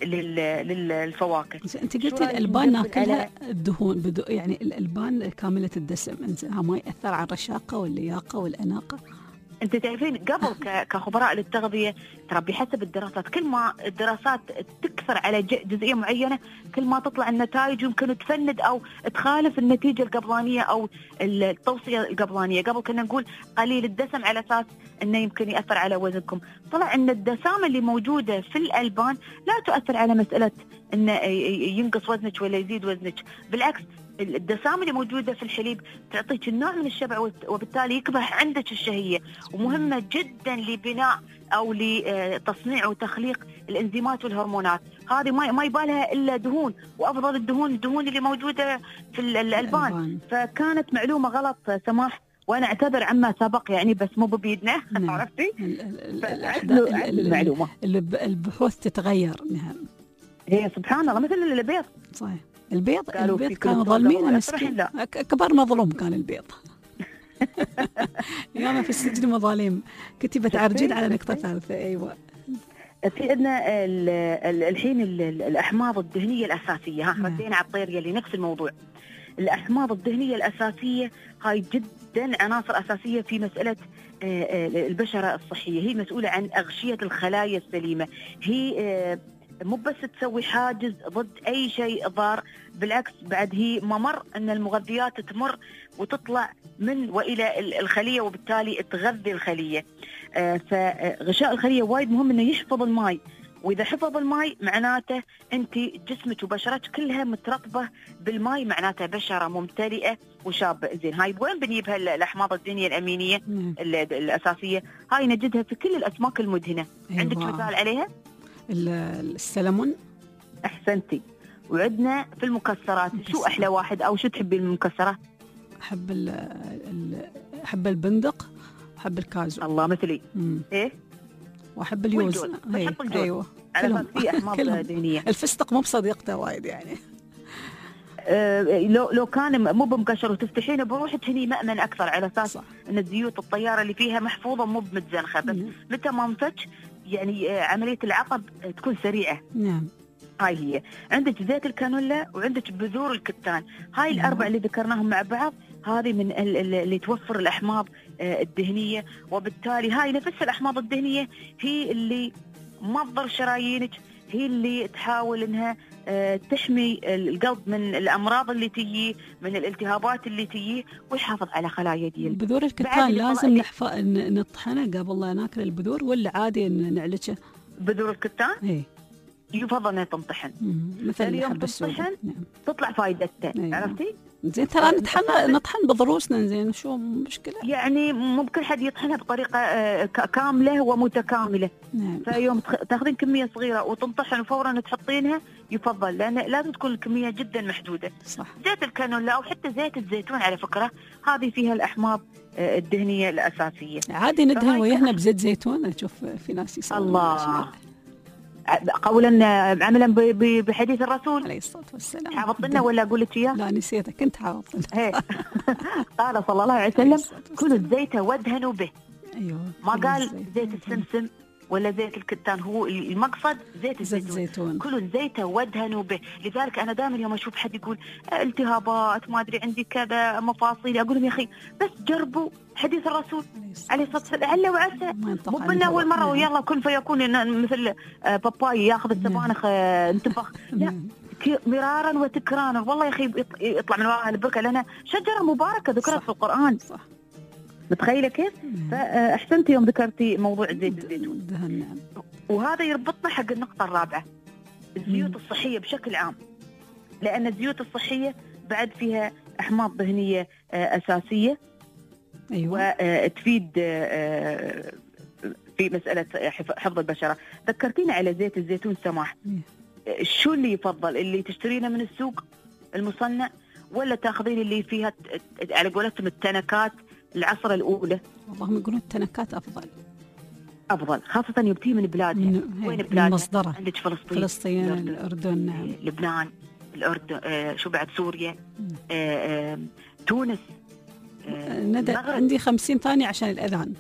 للفواكه. انت قلت الالبان ناكلها الدهون بدو يعني الالبان كامله الدسم، انزين ما ياثر على الرشاقه واللياقه والاناقه؟ انت تعرفين قبل ك- كخبراء للتغذيه ترى بحسب الدراسات، كل ما الدراسات تكثر على ج- جزئيه معينه كل ما تطلع النتائج يمكن تفند او تخالف النتيجه القبلانيه او التوصيه القبلانيه. قبل كنا نقول قليل الدسم على اساس انه يمكن ياثر على وزنكم، طلع ان الدسامه اللي موجوده في الالبان لا تؤثر على مساله انه ينقص وزنك ولا يزيد وزنك، بالعكس الدسامه اللي موجوده في الحليب تعطيك النوع من الشبع وبالتالي يكبح عندك الشهيه، ومهمه جدا لبناء او لتصنيع وتخليق الانزيمات والهرمونات. هذه ما ما يبالها الا دهون، وافضل الدهون الدهون اللي موجوده في الالبان. فكانت معلومه غلط سماح، وانا اعتذر عما سبق يعني، بس مو بيدنا. عرفتي؟ المعلومه البحوث تتغير. نعم هي سبحان الله مثل البيض. صحيح. البيض البيض كانوا ظالمين مسكين، اكبر مظلوم كان البيض. ياما في السجن مظالم. كنت بتعرجين على نقطه ثالثه. ايوه في عندنا الحين الاحماض الدهنيه الاساسيه. ها ردينا على الطير يلي نفس الموضوع. الاحماض الدهنيه الاساسيه هاي جدا عناصر اساسيه في مساله البشره الصحيه، هي مسؤوله عن اغشيه الخلايا السليمه، هي مو بس تسوي حاجز ضد أي شيء ضار، بالعكس بعد هي ممر أن المغذيات تمر وتطلع من وإلى الخلية وبالتالي تغذي الخلية. فغشاء الخلية وايد مهم أنه يحفظ الماء، وإذا حفظ الماء معناته أنت جسمك وبشرتك كلها مترطبة بالماء، معناته بشرة ممتلئة وشابة. زين هاي وين بنجيبها الأحماض الدهنية الأمينية الأساسية؟ هاي نجدها في كل الأسماك المدهنة. أيوة. عندك مثال عليها؟ السلمون. احسنتي. وعندنا في المكسرات مكسرات. شو احلى واحد او شو تحبي المكسرات؟ احب ال احب البندق، احب الكازو. الله مثلي. مم. ايه واحب اليوز. أيه. ايوه على في احماض دهنيه. الفستق مو بصديقته وايد يعني. أه لو لو كان مو بمكشر وتفتحينه بروحك هني مأمن اكثر، على اساس ان الزيوت الطياره اللي فيها محفوظه مو بمتزنخه، بس متى ما انفتش يعني عملية العقب تكون سريعة. نعم. هاي هي. عندك زيت الكانولا وعندك بذور الكتان، هاي نعم. الأربع اللي ذكرناهم مع بعض هذه من اللي توفر الأحماض الدهنية، وبالتالي هاي نفس الأحماض الدهنية هي اللي ما تضر شرايينك، هي اللي تحاول انها تحمي القلب من الامراض اللي تجي، من الالتهابات اللي تجي، ويحافظ على خلايا ديال. بذور الكتان لازم نحف... نطحنه قبل لا ناكل البذور ولا عادي نعلجه؟ بذور الكتان؟ ايه يفضل انها تنطحن. مثل اليوم تنطحن نعم. تطلع فائدتها. أيوة. عرفتي؟ زين ترى نطحن نطحن بضروسنا زين شو مشكلة؟ يعني ممكن حد يطحنها بطريقة آه، ك- كاملة ومتكاملة. نعم. فيوم تخ- تاخذين كمية صغيرة وتنطحن وفورا تحطينها يفضل، لأن لازم تكون الكمية جدا محدودة. صح. زيت الكانولا أو حتى زيت الزيتون على فكرة هذه فيها الأحماض آه، الدهنية الأساسية. عادي ندهن ويانا بزيت زيتون، أشوف في ناس يسوون. الله. قولا آه، عملا ب- ب- بحديث الرسول عليه الصلاة والسلام. حافظنا ولا أقول لك إياه؟ لا نسيته كنت حافظ. هيك. قال صلى الله عليه وسلم كلوا الزيت وادهنوا به. أيوه. ما قال زيت السمسم ولا زيت الكتان، هو المقصد زيت الزيتون. زيتون. كلوا الزيت وادهنوا به. لذلك انا دائما يوم اشوف حد يقول التهابات ما ادري عندي كذا مفاصيل، اقول لهم يا اخي بس جربوا حديث الرسول عليه الصلاه والسلام، عل وعسى. مو بنا اول مره ويلا كن فيكون إن مثل آه، باباي ياخذ السبانخ آه، انتفخ. لا ك- مرارا وتكرارا. والله يا اخي يط- يطلع من وراها البركه، لانها شجره مباركه ذكرت في القران. صح. متخيله كيف؟ فاحسنتي يوم ذكرتي موضوع زيت الزيتون. نعم. وهذا يربطنا حق النقطه الرابعه، الزيوت الصحيه بشكل عام، لان الزيوت الصحيه بعد فيها احماض دهنيه آه، اساسيه. ايوه. وتفيد آه، في مساله حف- حفظ البشره. ذكرتينا على زيت الزيتون سماح. آه، شو اللي يفضل، اللي تشترينه من السوق المصنع ولا تاخذين اللي فيها ت- ت- على قولتهم التنكات العصر الاولى؟ والله يقولون التنكات افضل. افضل، خاصه يبتي من بلادها. من وين من بلادها؟ مصدرها. عندك فلسطين، فلسطين، الأردن، الأردن، نعم. لبنان، الأردن، آه شو بعد سوريا، آه آه تونس، آه ندى المغرب. عندي خمسين ثانية عشان الأذان.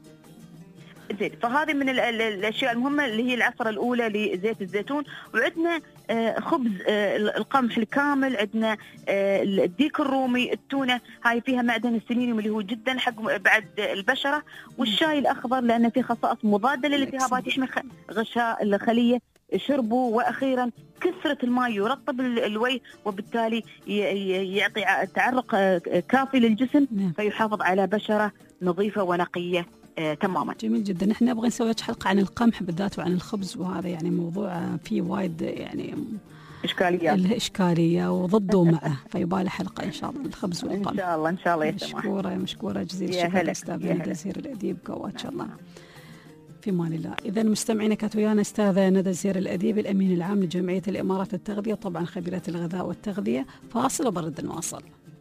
زين، فهذه من ال- ال- الاشياء المهمه اللي هي العصره الاولى لزيت الزيتون. وعندنا آه خبز آه القمح الكامل، عندنا آه الديك الرومي، التونه هاي فيها معدن السيلينيوم اللي هو جدا حق بعد البشره، والشاي الاخضر لانه فيه خصائص مضاده للالتهابات، يحمي خ- غشاء الخليه. شربوا. واخيرا كثره الماء يرطب ال- الوجه، وبالتالي ي- ي- يعطي ع- تعرق آه، كافي للجسم، فيحافظ على بشره نظيفه ونقيه آه، تماما. جميل جدا. نحن نبغى نسوي حلقة عن القمح بالذات وعن الخبز، وهذا يعني موضوع فيه وايد يعني اشكاليات الاشكاليه وضده معه، فيبالي حلقه ان شاء الله الخبز والقمح. ان شاء الله ان شاء الله. يا مشكوره مشكوره جزيل يا الشكر هلا، استاذ يا ندى هلا. زهير الاديب قوات ان شاء الله. في مان الله. اذا مستمعينا كانت ويانا استاذه ندى زهير الاديب الامين العام لجمعيه الامارات التغذيه، طبعا خبيره الغذاء والتغذيه. فاصل وبرد نواصل.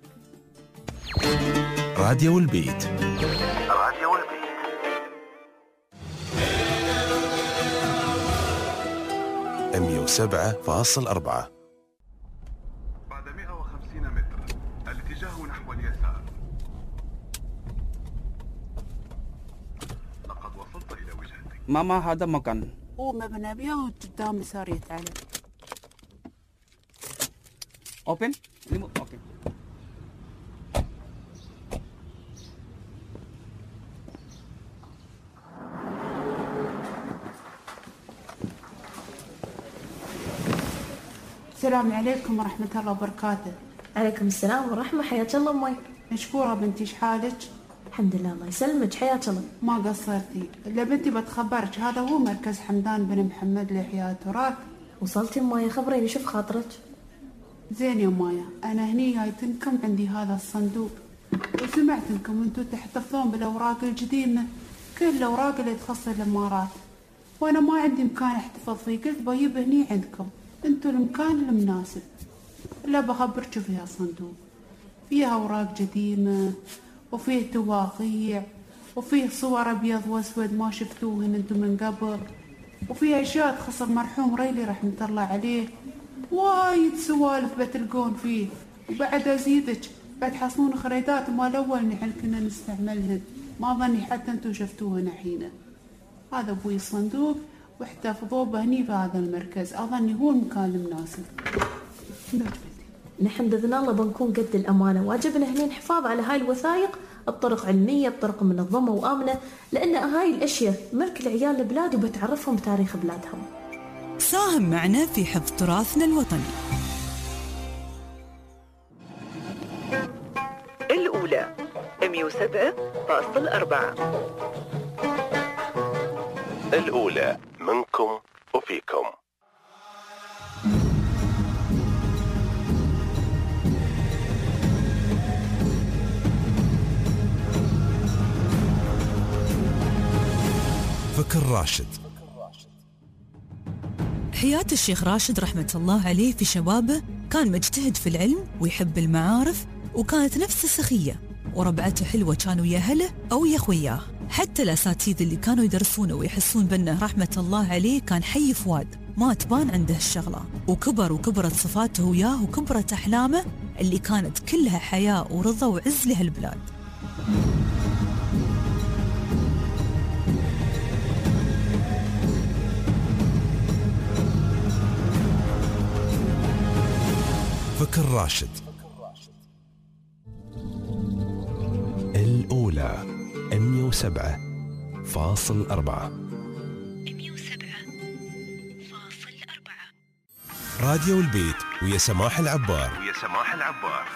راديو البيت. راديو البيت. مية وسبعة فاصل أربعة. بعد مئة وخمسين متر الاتجاه نحو اليسار. لقد وصلت إلى وجهتك. ماما هذا مكان. هو مبنى بها وقدام يسار يتعلم. اوبن اوكي. السلام عليكم ورحمة الله وبركاته. عليكم السلام ورحمة. حياك الله أمي. مشكورة بنتي، ايش حالك؟ الحمد لله الله يسلمك. حياك الله. ما قصرتي. إلا بنتي بتخبرك، هذا هو مركز حمدان بن محمد لإحياء التراث. وصلتي مايا؟ خبريني شوف خاطرك. زين يا مايا، أنا هني جايتنكم عندي هذا الصندوق، وسمعت انكم انتم تحتفظون بالأوراق القديمة، كل الأوراق اللي تخص الإمارات، وأنا ما عندي مكان احتفظ فيه، قلت بجيب هني عندكم، انتم المكان المناسب. لا بخبرك فيها صندوق، فيها أوراق قديمة، وفيه تواقيع، وفيه صور أبيض وأسود ما شفتوهن انتم من قبل، وفيه أشياء تخص المرحوم ريلي رحمة الله عليه، وايد سوالف بتلقون فيه. وبعد أزيدك بتحصلون خريطات مال أول نحن كنا نستعملهن، ما ظني حتى انتم شفتوهن الحين. هذا أبوي الصندوق واحتفظوه بهني في هذا المركز، أظني هو المكان المناسب. نحن بإذن الله بنكون قد الأمانة، واجبنا هنا الحفاظ على هاي الوثائق بطرق علمية، بطرق منظمة وآمنة، لأن هاي الأشياء ملك العيال البلاد وبتعرفهم بتاريخ بلادهم. ساهم معنا في حفظ تراثنا الوطني. الأولى مية وسبعة فاصل أربعة. الأولى منكم وفيكم. فكر راشد. حياة الشيخ راشد رحمة الله عليه في شبابه كان مجتهد في العلم ويحب المعارف، وكانت نفسه سخية وربعته حلوة كانوا يا هله أو يا خوياه. حتى الأساتذة اللي كانوا يدرسونه ويحسون بأنه رحمة الله عليه كان حي فؤاد، ما تبان عنده الشغلة، وكبر وكبرت صفاته وياه وكبرت أحلامه اللي كانت كلها حياة ورضا وعز لهالبلاد. فكر راشد. الأولى مئة وسبعة فاصل أربعة. راديو البيت ويا سماح العبار. ويا سماح العبار.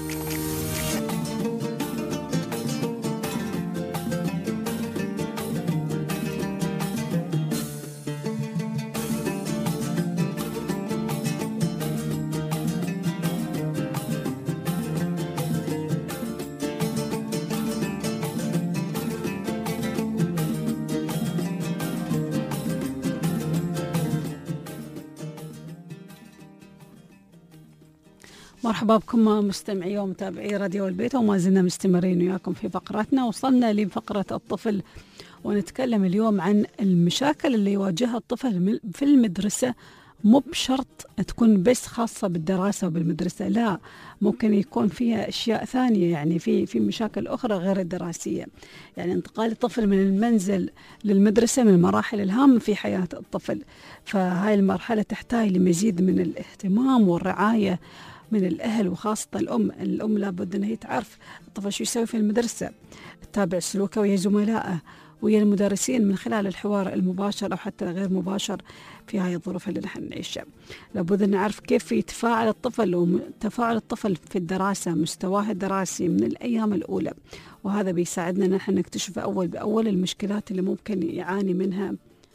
مرحبا بكم مستمعي ومتابعي راديو البيت، وما زلنا مستمرين وياكم في فقراتنا. وصلنا لفقرة الطفل، ونتكلم اليوم عن المشاكل اللي يواجهها الطفل في المدرسة. مو بشرط تكون بس خاصة بالدراسة وبالمدرسة، لا، ممكن يكون فيها أشياء ثانية، يعني في في مشاكل أخرى غير الدراسية. يعني انتقال الطفل من المنزل للمدرسة من المراحل الهامة في حياة الطفل، فهاي المرحلة تحتاج لمزيد من الاهتمام والرعاية من الأهل، وخاصة الأم. الأم لابد أنها تعرف الطفل شو يسوي في المدرسة، تتابع سلوكه ويا زملائه ويا المدرسين من خلال الحوار المباشر أو حتى غير مباشر في هاي الظروف اللي نحن نعيشها. لابد أن نعرف كيف يتفاعل الطفل، وتفاعل الطفل في الدراسة، مستواه الدراسي من الأيام الأولى، وهذا بيساعدنا نحن نكتشف أول بأول المشكلات اللي ممكن يعاني منها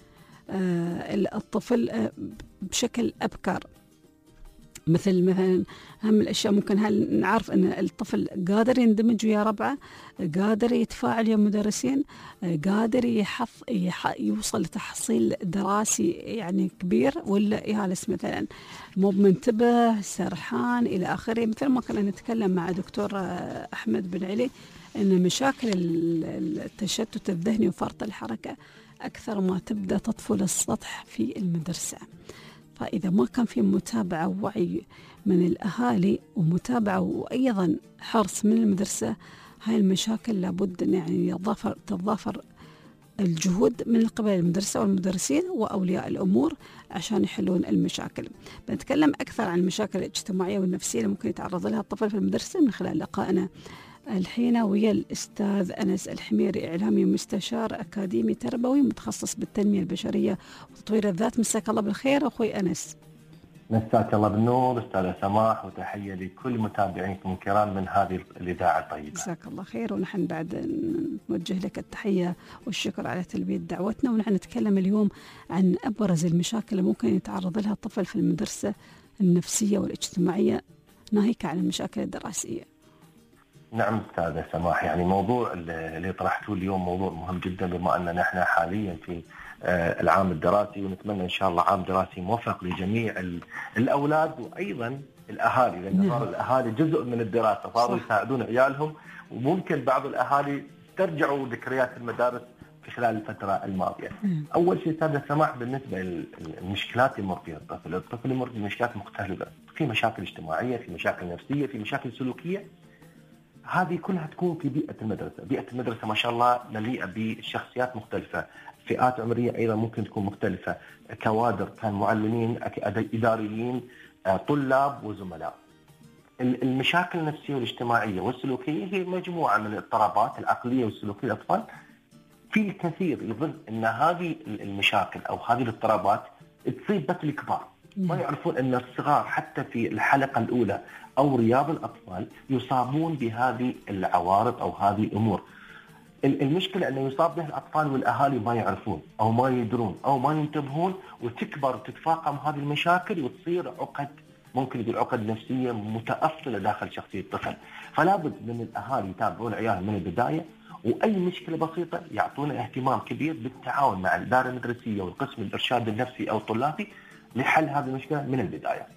الطفل بشكل أبكر. مثل مثلا أهم الأشياء ممكن هل نعرف أن الطفل قادر يندمج ويا ربعه، قادر يتفاعل ويا مدرسين، قادر يحف يوصل لتحصيل دراسي يعني كبير، ولا يهالس مثلا مو منتبه، سرحان إلى آخره. مثل ما كنا نتكلم مع دكتور أحمد بن علي أن مشاكل التشتت الذهني وفرط الحركة أكثر ما تبدأ تطفل السطح في المدرسة. فإذا ما كان في متابعة ووعي من الأهالي ومتابعة وأيضا حرص من المدرسة، هاي المشاكل لابد أن يعني يتضافر تتضافر الجهود من قبل المدرسة والمدرسين وأولياء الأمور عشان يحلون المشاكل. بنتكلم أكثر عن المشاكل الاجتماعية والنفسية اللي ممكن يتعرض لها الطفل في المدرسة من خلال لقائنا الحين ويا الأستاذ أنس الحميري، إعلامي مستشار أكاديمي تربوي متخصص بالتنمية البشرية وتطوير الذات. مساك الله بالخير أخوي أنس. مساك الله بالنور أستاذة سماح، وتحية لكل متابعينكم الكرام من هذه الإذاعة الطيبة. مساك الله خير، ونحن بعد نوجه لك التحية والشكر على تلبية دعوتنا. ونحن نتكلم اليوم عن أبرز المشاكل اللي ممكن يتعرض لها الطفل في المدرسة النفسية والاجتماعية، ناهيك عن المشاكل الدراسية. نعم أستاذة سماح، يعني موضوع اللي طرحته اليوم موضوع مهم جدا، بما أننا نحن حاليا في العام الدراسي، ونتمنى إن شاء الله عام دراسي موفق لجميع الأولاد وأيضا الأهالي، لأن صار الأهالي جزء من الدراسة، صاروا يساعدون عيالهم، وممكن بعض الأهالي ترجعوا ذكريات المدارس في خلال الفترة الماضية. أول شيء أستاذة سماح بالنسبة للمشكلات اللي يمر فيها الطفل، الطفل يمر بمشكلات مختلفة، في مشاكل اجتماعية، في مشاكل نفسية، في مشاكل سلوكية. هذه كلها تكون في بيئة المدرسة. بيئة المدرسة ما شاء الله مليئة بالشخصيات مختلفة، فئات عمرية أيضا ممكن تكون مختلفة، كوادر، كان معلمين، إداريين، طلاب وزملاء. المشاكل النفسية والاجتماعية والسلوكية هي مجموعة من الاضطرابات العقلية والسلوكية للأطفال. في الكثير يظن أن هذه المشاكل أو هذه الاضطرابات تصيب بس الكبار، ما يعرفون أن الصغار حتى في الحلقة الأولى أو رياض الأطفال يصابون بهذه العوارض أو هذه الأمور. المشكلة أنه يصاب به الأطفال والأهالي ما يعرفون أو ما يدرون أو ما ينتبهون، وتكبر وتتفاقم هذه المشاكل وتصير عقد، ممكن يقول عقد نفسية متأصلة داخل شخصية الطفل. فلا بد من الأهالي يتابعون عيالهم من البداية، واي مشكله بسيطه يعطونا اهتمام كبير بالتعاون مع الاداره المدرسيه والقسم الارشاد النفسي او الطلابي لحل هذه المشكله من البدايه.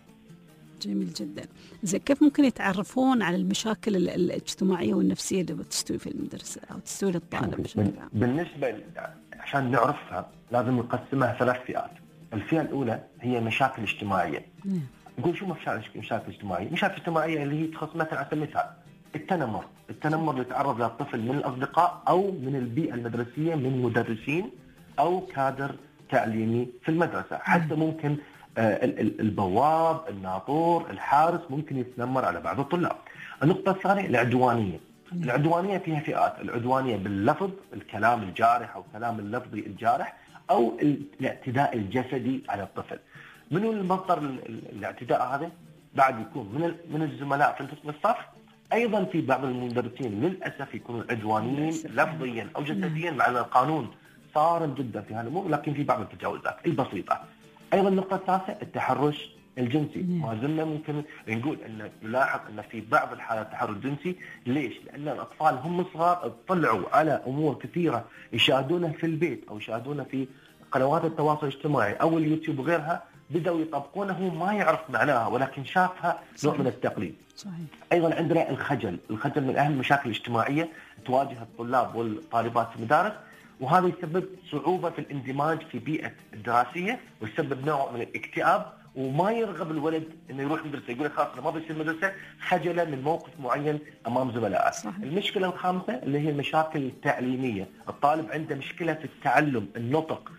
جميل جدا. زين كيف ممكن يتعرفون على المشاكل ال- الاجتماعيه والنفسيه اللي بتستوي في المدرسه او تستوي للطالب بشكل عام؟ بالنسبه ل- عشان نعرفها لازم نقسمها ثلاث فئات. الفئه الاولى هي مشاكل اجتماعيه. نعم. نقول شو مشاكل مشاكل اجتماعيه؟ مشاكل اجتماعيه اللي هي تخص مثلا على سبيل المثال التنمر، التنمر اللي يتعرض له الطفل من الاصدقاء او من البيئه المدرسيه من مدرسين او كادر تعليمي في المدرسه، حتى ممكن آه ال- ال- البواب، الناظور، الحارس ممكن يتنمر على بعض الطلاب. النقطه الثانيه العدوانيه. العدوانيه فيها فئات، العدوانيه باللفظ، الكلام الجارح او الكلام اللفظي الجارح، او الاعتداء الجسدي على الطفل. منو المصدر ال- ال- الاعتداء هذا؟ بعد يكون من ال- من الزملاء في القسم الصف، ايضا في بعض المدرسين للاسف يكونوا عدوانيين لفظيا او جسديا، مع ان القانون صارم جدا في هذه الامور، لكن في بعض التجاوزات البسيطه. ايضا النقطه الثالثه التحرش الجنسي، ما زلنا ممكن نقول ان نلاحظ ان في بعض الحالات التحرش الجنسي. ليش؟ لان الاطفال هم صغار اطلعوا على امور كثيره يشاهدونها في البيت او يشاهدونها في قنوات التواصل الاجتماعي او اليوتيوب وغيرها، بدأوا يطبقونها هو ما يعرف معناها ولكن شافها نوع من التقليد. صحيح. ايضا عندنا الخجل، الخجل من اهم المشاكل الاجتماعيه تواجه الطلاب والطالبات في المدارس، وهذا يسبب صعوبه في الاندماج في بيئه الدراسيه ويسبب نوع من الاكتئاب، وما يرغب الولد انه يروح مدرسه، يقول لك خلاص ما بيصير مدرسه خجلا من موقف معين امام زملائه. المشكله الخامسه اللي هي المشاكل التعليميه، الطالب عنده مشكله في التعلم، النطق،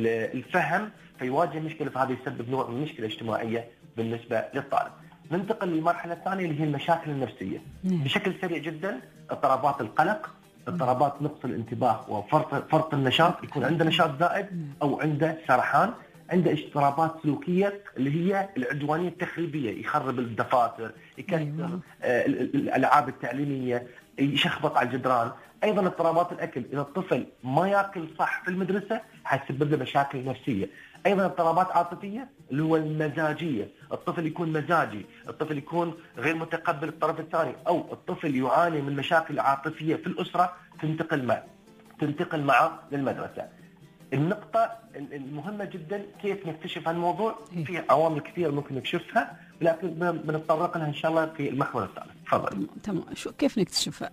الفهم، فيواجه مشكله، فهذا يسبب نوع من المشكله الاجتماعيه بالنسبه للطالب. ننتقل للمرحله الثانيه اللي هي المشاكل النفسيه. مم. بشكل سريع جدا، اضطرابات القلق، اضطرابات نقص الانتباه وفرط فرط النشاط، يكون عنده نشاط زائد او عنده سرحان، عنده اضطرابات سلوكيه اللي هي العدوانيه التخريبيه، يخرب الدفاتر، يكسر أيوة. آه الالعاب التعليميه، يشخبط على الجدران. ايضا اضطرابات الاكل، اذا الطفل ما ياكل صح في المدرسه حيسبب له مشاكل نفسيه. ايضا اضطرابات عاطفيه اللي هو المزاجيه، الطفل يكون مزاجي، الطفل يكون غير متقبل الطرف الثاني، او الطفل يعاني من مشاكل عاطفيه في الاسره تنتقل معه تنتقل معه للمدرسه. النقطه المهمه جدا كيف نكتشف هالموضوع، في عوامل كثيره ممكن نكشفها، لكن بنتطرق لها ان شاء الله في المحور الثالث. تفضل. تمام. شو كيف نكتشفها؟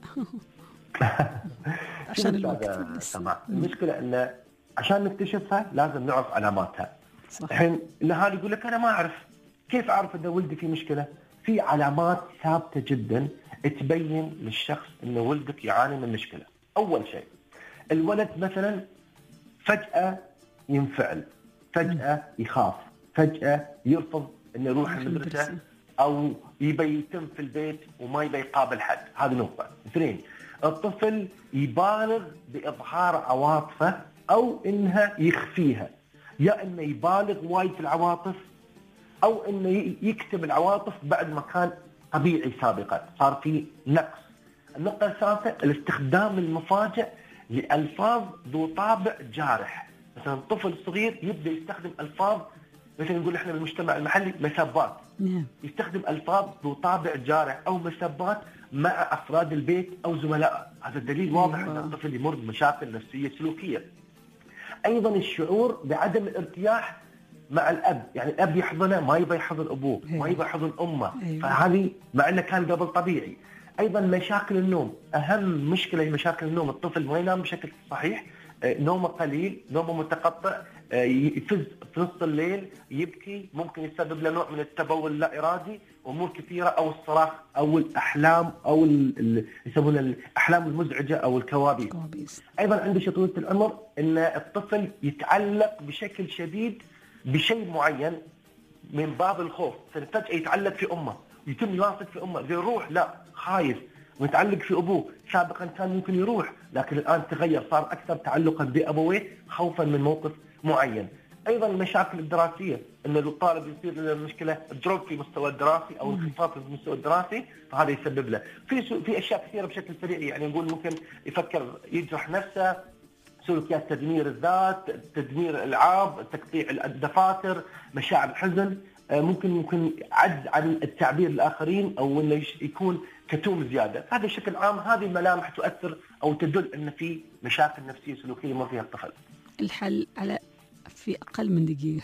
عشان الوقت سمع. المشكله ان عشان نكتشفها لازم نعرف علاماتها. الحين الاهالي يقول لك انا ما اعرف، كيف اعرف ان ولدي في مشكله؟ في علامات ثابته جدا تبين للشخص ان ولدك يعاني من مشكله. اول شيء الولد مثلا فجاه ينفعل، فجاه يخاف، فجاه يرفض انه يروح المدرسه، او يبي يتم في البيت وما يبي يقابل حد. هذه نقطه. اثنين، الطفل يبالغ باظهار عواطفه او انها يخفيها، يا انه يبالغ وايد في العواطف او انه يكتم العواطف بعد ما كان طبيعي سابقا، صار في نقص. النقطه الثالثه الاستخدام المفاجئ لالفاظ ذو طابع جارح، مثلا طفل صغير يبدا يستخدم الفاظ، مثلا نقول احنا بالمجتمع المحلي مسبات، يستخدم الفاظ ذو طابع جارح او مسبات مع افراد البيت او زملائه، هذا دليل واضح ان الطفل يمر بمشاكل نفسيه سلوكيه. ايضا الشعور بعدم الارتياح مع الاب، يعني الاب يحضنه ما يبي يحضن ابوه، ما يبي يحضن امه، فهذه مع انه كان قبل طبيعي. ايضا مشاكل النوم، اهم مشكله هي مشاكل النوم، الطفل ما ينام بشكل صحيح، نومه قليل، نومه متقطع، يفز في نص الليل، يبكي، ممكن يسبب له نوع من التبول اللا ارادي، امور كثيره، او الصراخ او الاحلام او يسمونها الاحلام المزعجه او الكوابيس. ايضا عنده شطوره العمر ان الطفل يتعلق بشكل شديد بشيء معين من باب الخوف، فجاه يتعلق في امه، يتم يلاصق في امه، يروح لا خايف، ويتعلق في ابوه، سابقا كان ممكن يروح لكن الان تغير، صار اكثر تعلقا بابويه خوفا من موقف معين. ايضا المشاكل الدراسيه، ان الطالب يصير له مشكله دروب في مستوى الدراسي او انخفاض في المستوى الدراسي، فهذا يسبب له في في اشياء كثيره بشكل سريع، يعني نقول ممكن يفكر يجرح نفسه، سلوكيات تدمير الذات، تدمير الالعاب، تقطيع الدفاتر، مشاعر الحزن، ممكن ممكن عجز عن التعبير للآخرين أو إنه يكون كتوم زيادة. هذا بشكل عام هذه الملامح تؤثر أو تدل أن في مشاكل نفسية سلوكية يمر فيها الطفل. الحل على في أقل من دقيقة.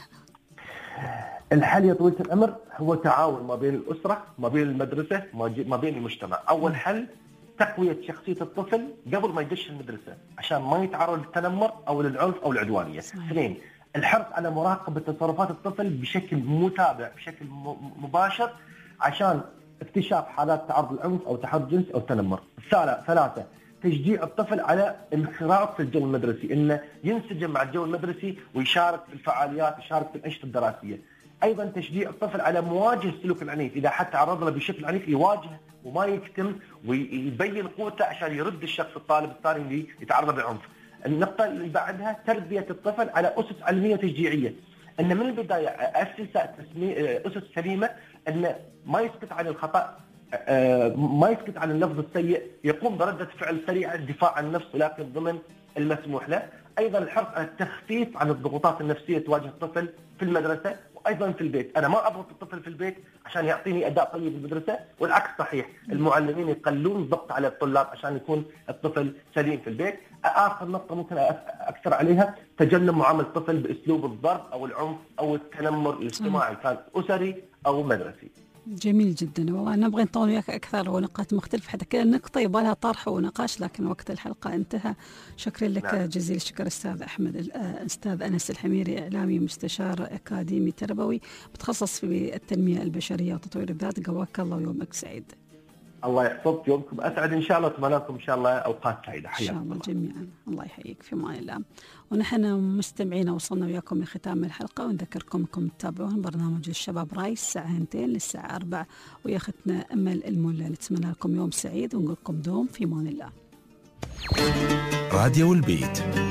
الحل يا طويلة الأمر هو تعاون ما بين الأسرة، ما بين المدرسة، ما بين المجتمع. أول حل تقوية شخصية الطفل قبل ما يدش المدرسة عشان ما يتعرض للتنمر أو للعنف أو العدوانية. اثنين، الحرص على مراقبة تصرفات الطفل بشكل متابع بشكل مباشر عشان اكتشاف حالات تعرض للعنف أو تحرش جنسي أو تنمر. ثلاثة، تشجيع الطفل على انخراط في الجو المدرسي، انه ينسجم مع الجو المدرسي ويشارك في الفعاليات، يشارك في الأنشطة الدراسية. ايضا تشجيع الطفل على مواجهة السلوك العنيف، اذا حتى تعرض له بشكل عنيف يواجهه وما يكتم ويبين قوته عشان يرد الشخص الطالب الثاني اللي يتعرض للعنف. النقطة اللي بعدها تربية الطفل على أسس علمية وتشجيعية، ان من البداية أسس أسس سليمة، ان ما يسكت عن الخطأ، ما يسكت عن اللفظ السيء، يقوم بردة فعل سريعة الدفاع عن النفس ولكن ضمن المسموح له. أيضا الحرص على التخفيف عن الضغوطات النفسية تواجه الطفل في المدرسة وأيضا في البيت. أنا ما أضغط الطفل في البيت عشان يعطيني أداء طيب في المدرسة، والعكس صحيح، المعلمين يقلون الضغط على الطلاب عشان يكون الطفل سليم في البيت. آخر نقطة ممكن أكثر عليها تجنب معاملة الطفل بأسلوب الضرب أو العنف أو التنمر الاجتماعي كان أسري أو مدرسي. جميل جدا، والله نبغى نطول وياك أكثر ونقاط مختلفة، حتى كل نقطة يبغى لها طرح ونقاش، لكن وقت الحلقة انتهى. شكرا لك نعم. جزيل الشكر أستاذ أحمد أستاذ أنس الحميري، إعلامي مستشار أكاديمي تربوي متخصص في التنمية البشرية وتطوير الذات. قواك الله ويومك سعيد. الله يحفظك، يومكم أسعد إن شاء الله، وأتمنى لكم إن شاء الله أوقات سعيدة. حياكم إن شاء الله جميعا، الله يحييك في أمان الله. ونحن مستمعين وصلنا وياكم لختام الحلقة، ونذكركم انكم تتابعون برنامج الشباب راي الساعة اثنتين للساعة أربعة، ويا أختنا أمل الملا. نتمنى لكم يوم سعيد ونقول لكم دوم في أمان الله. راديو البيت.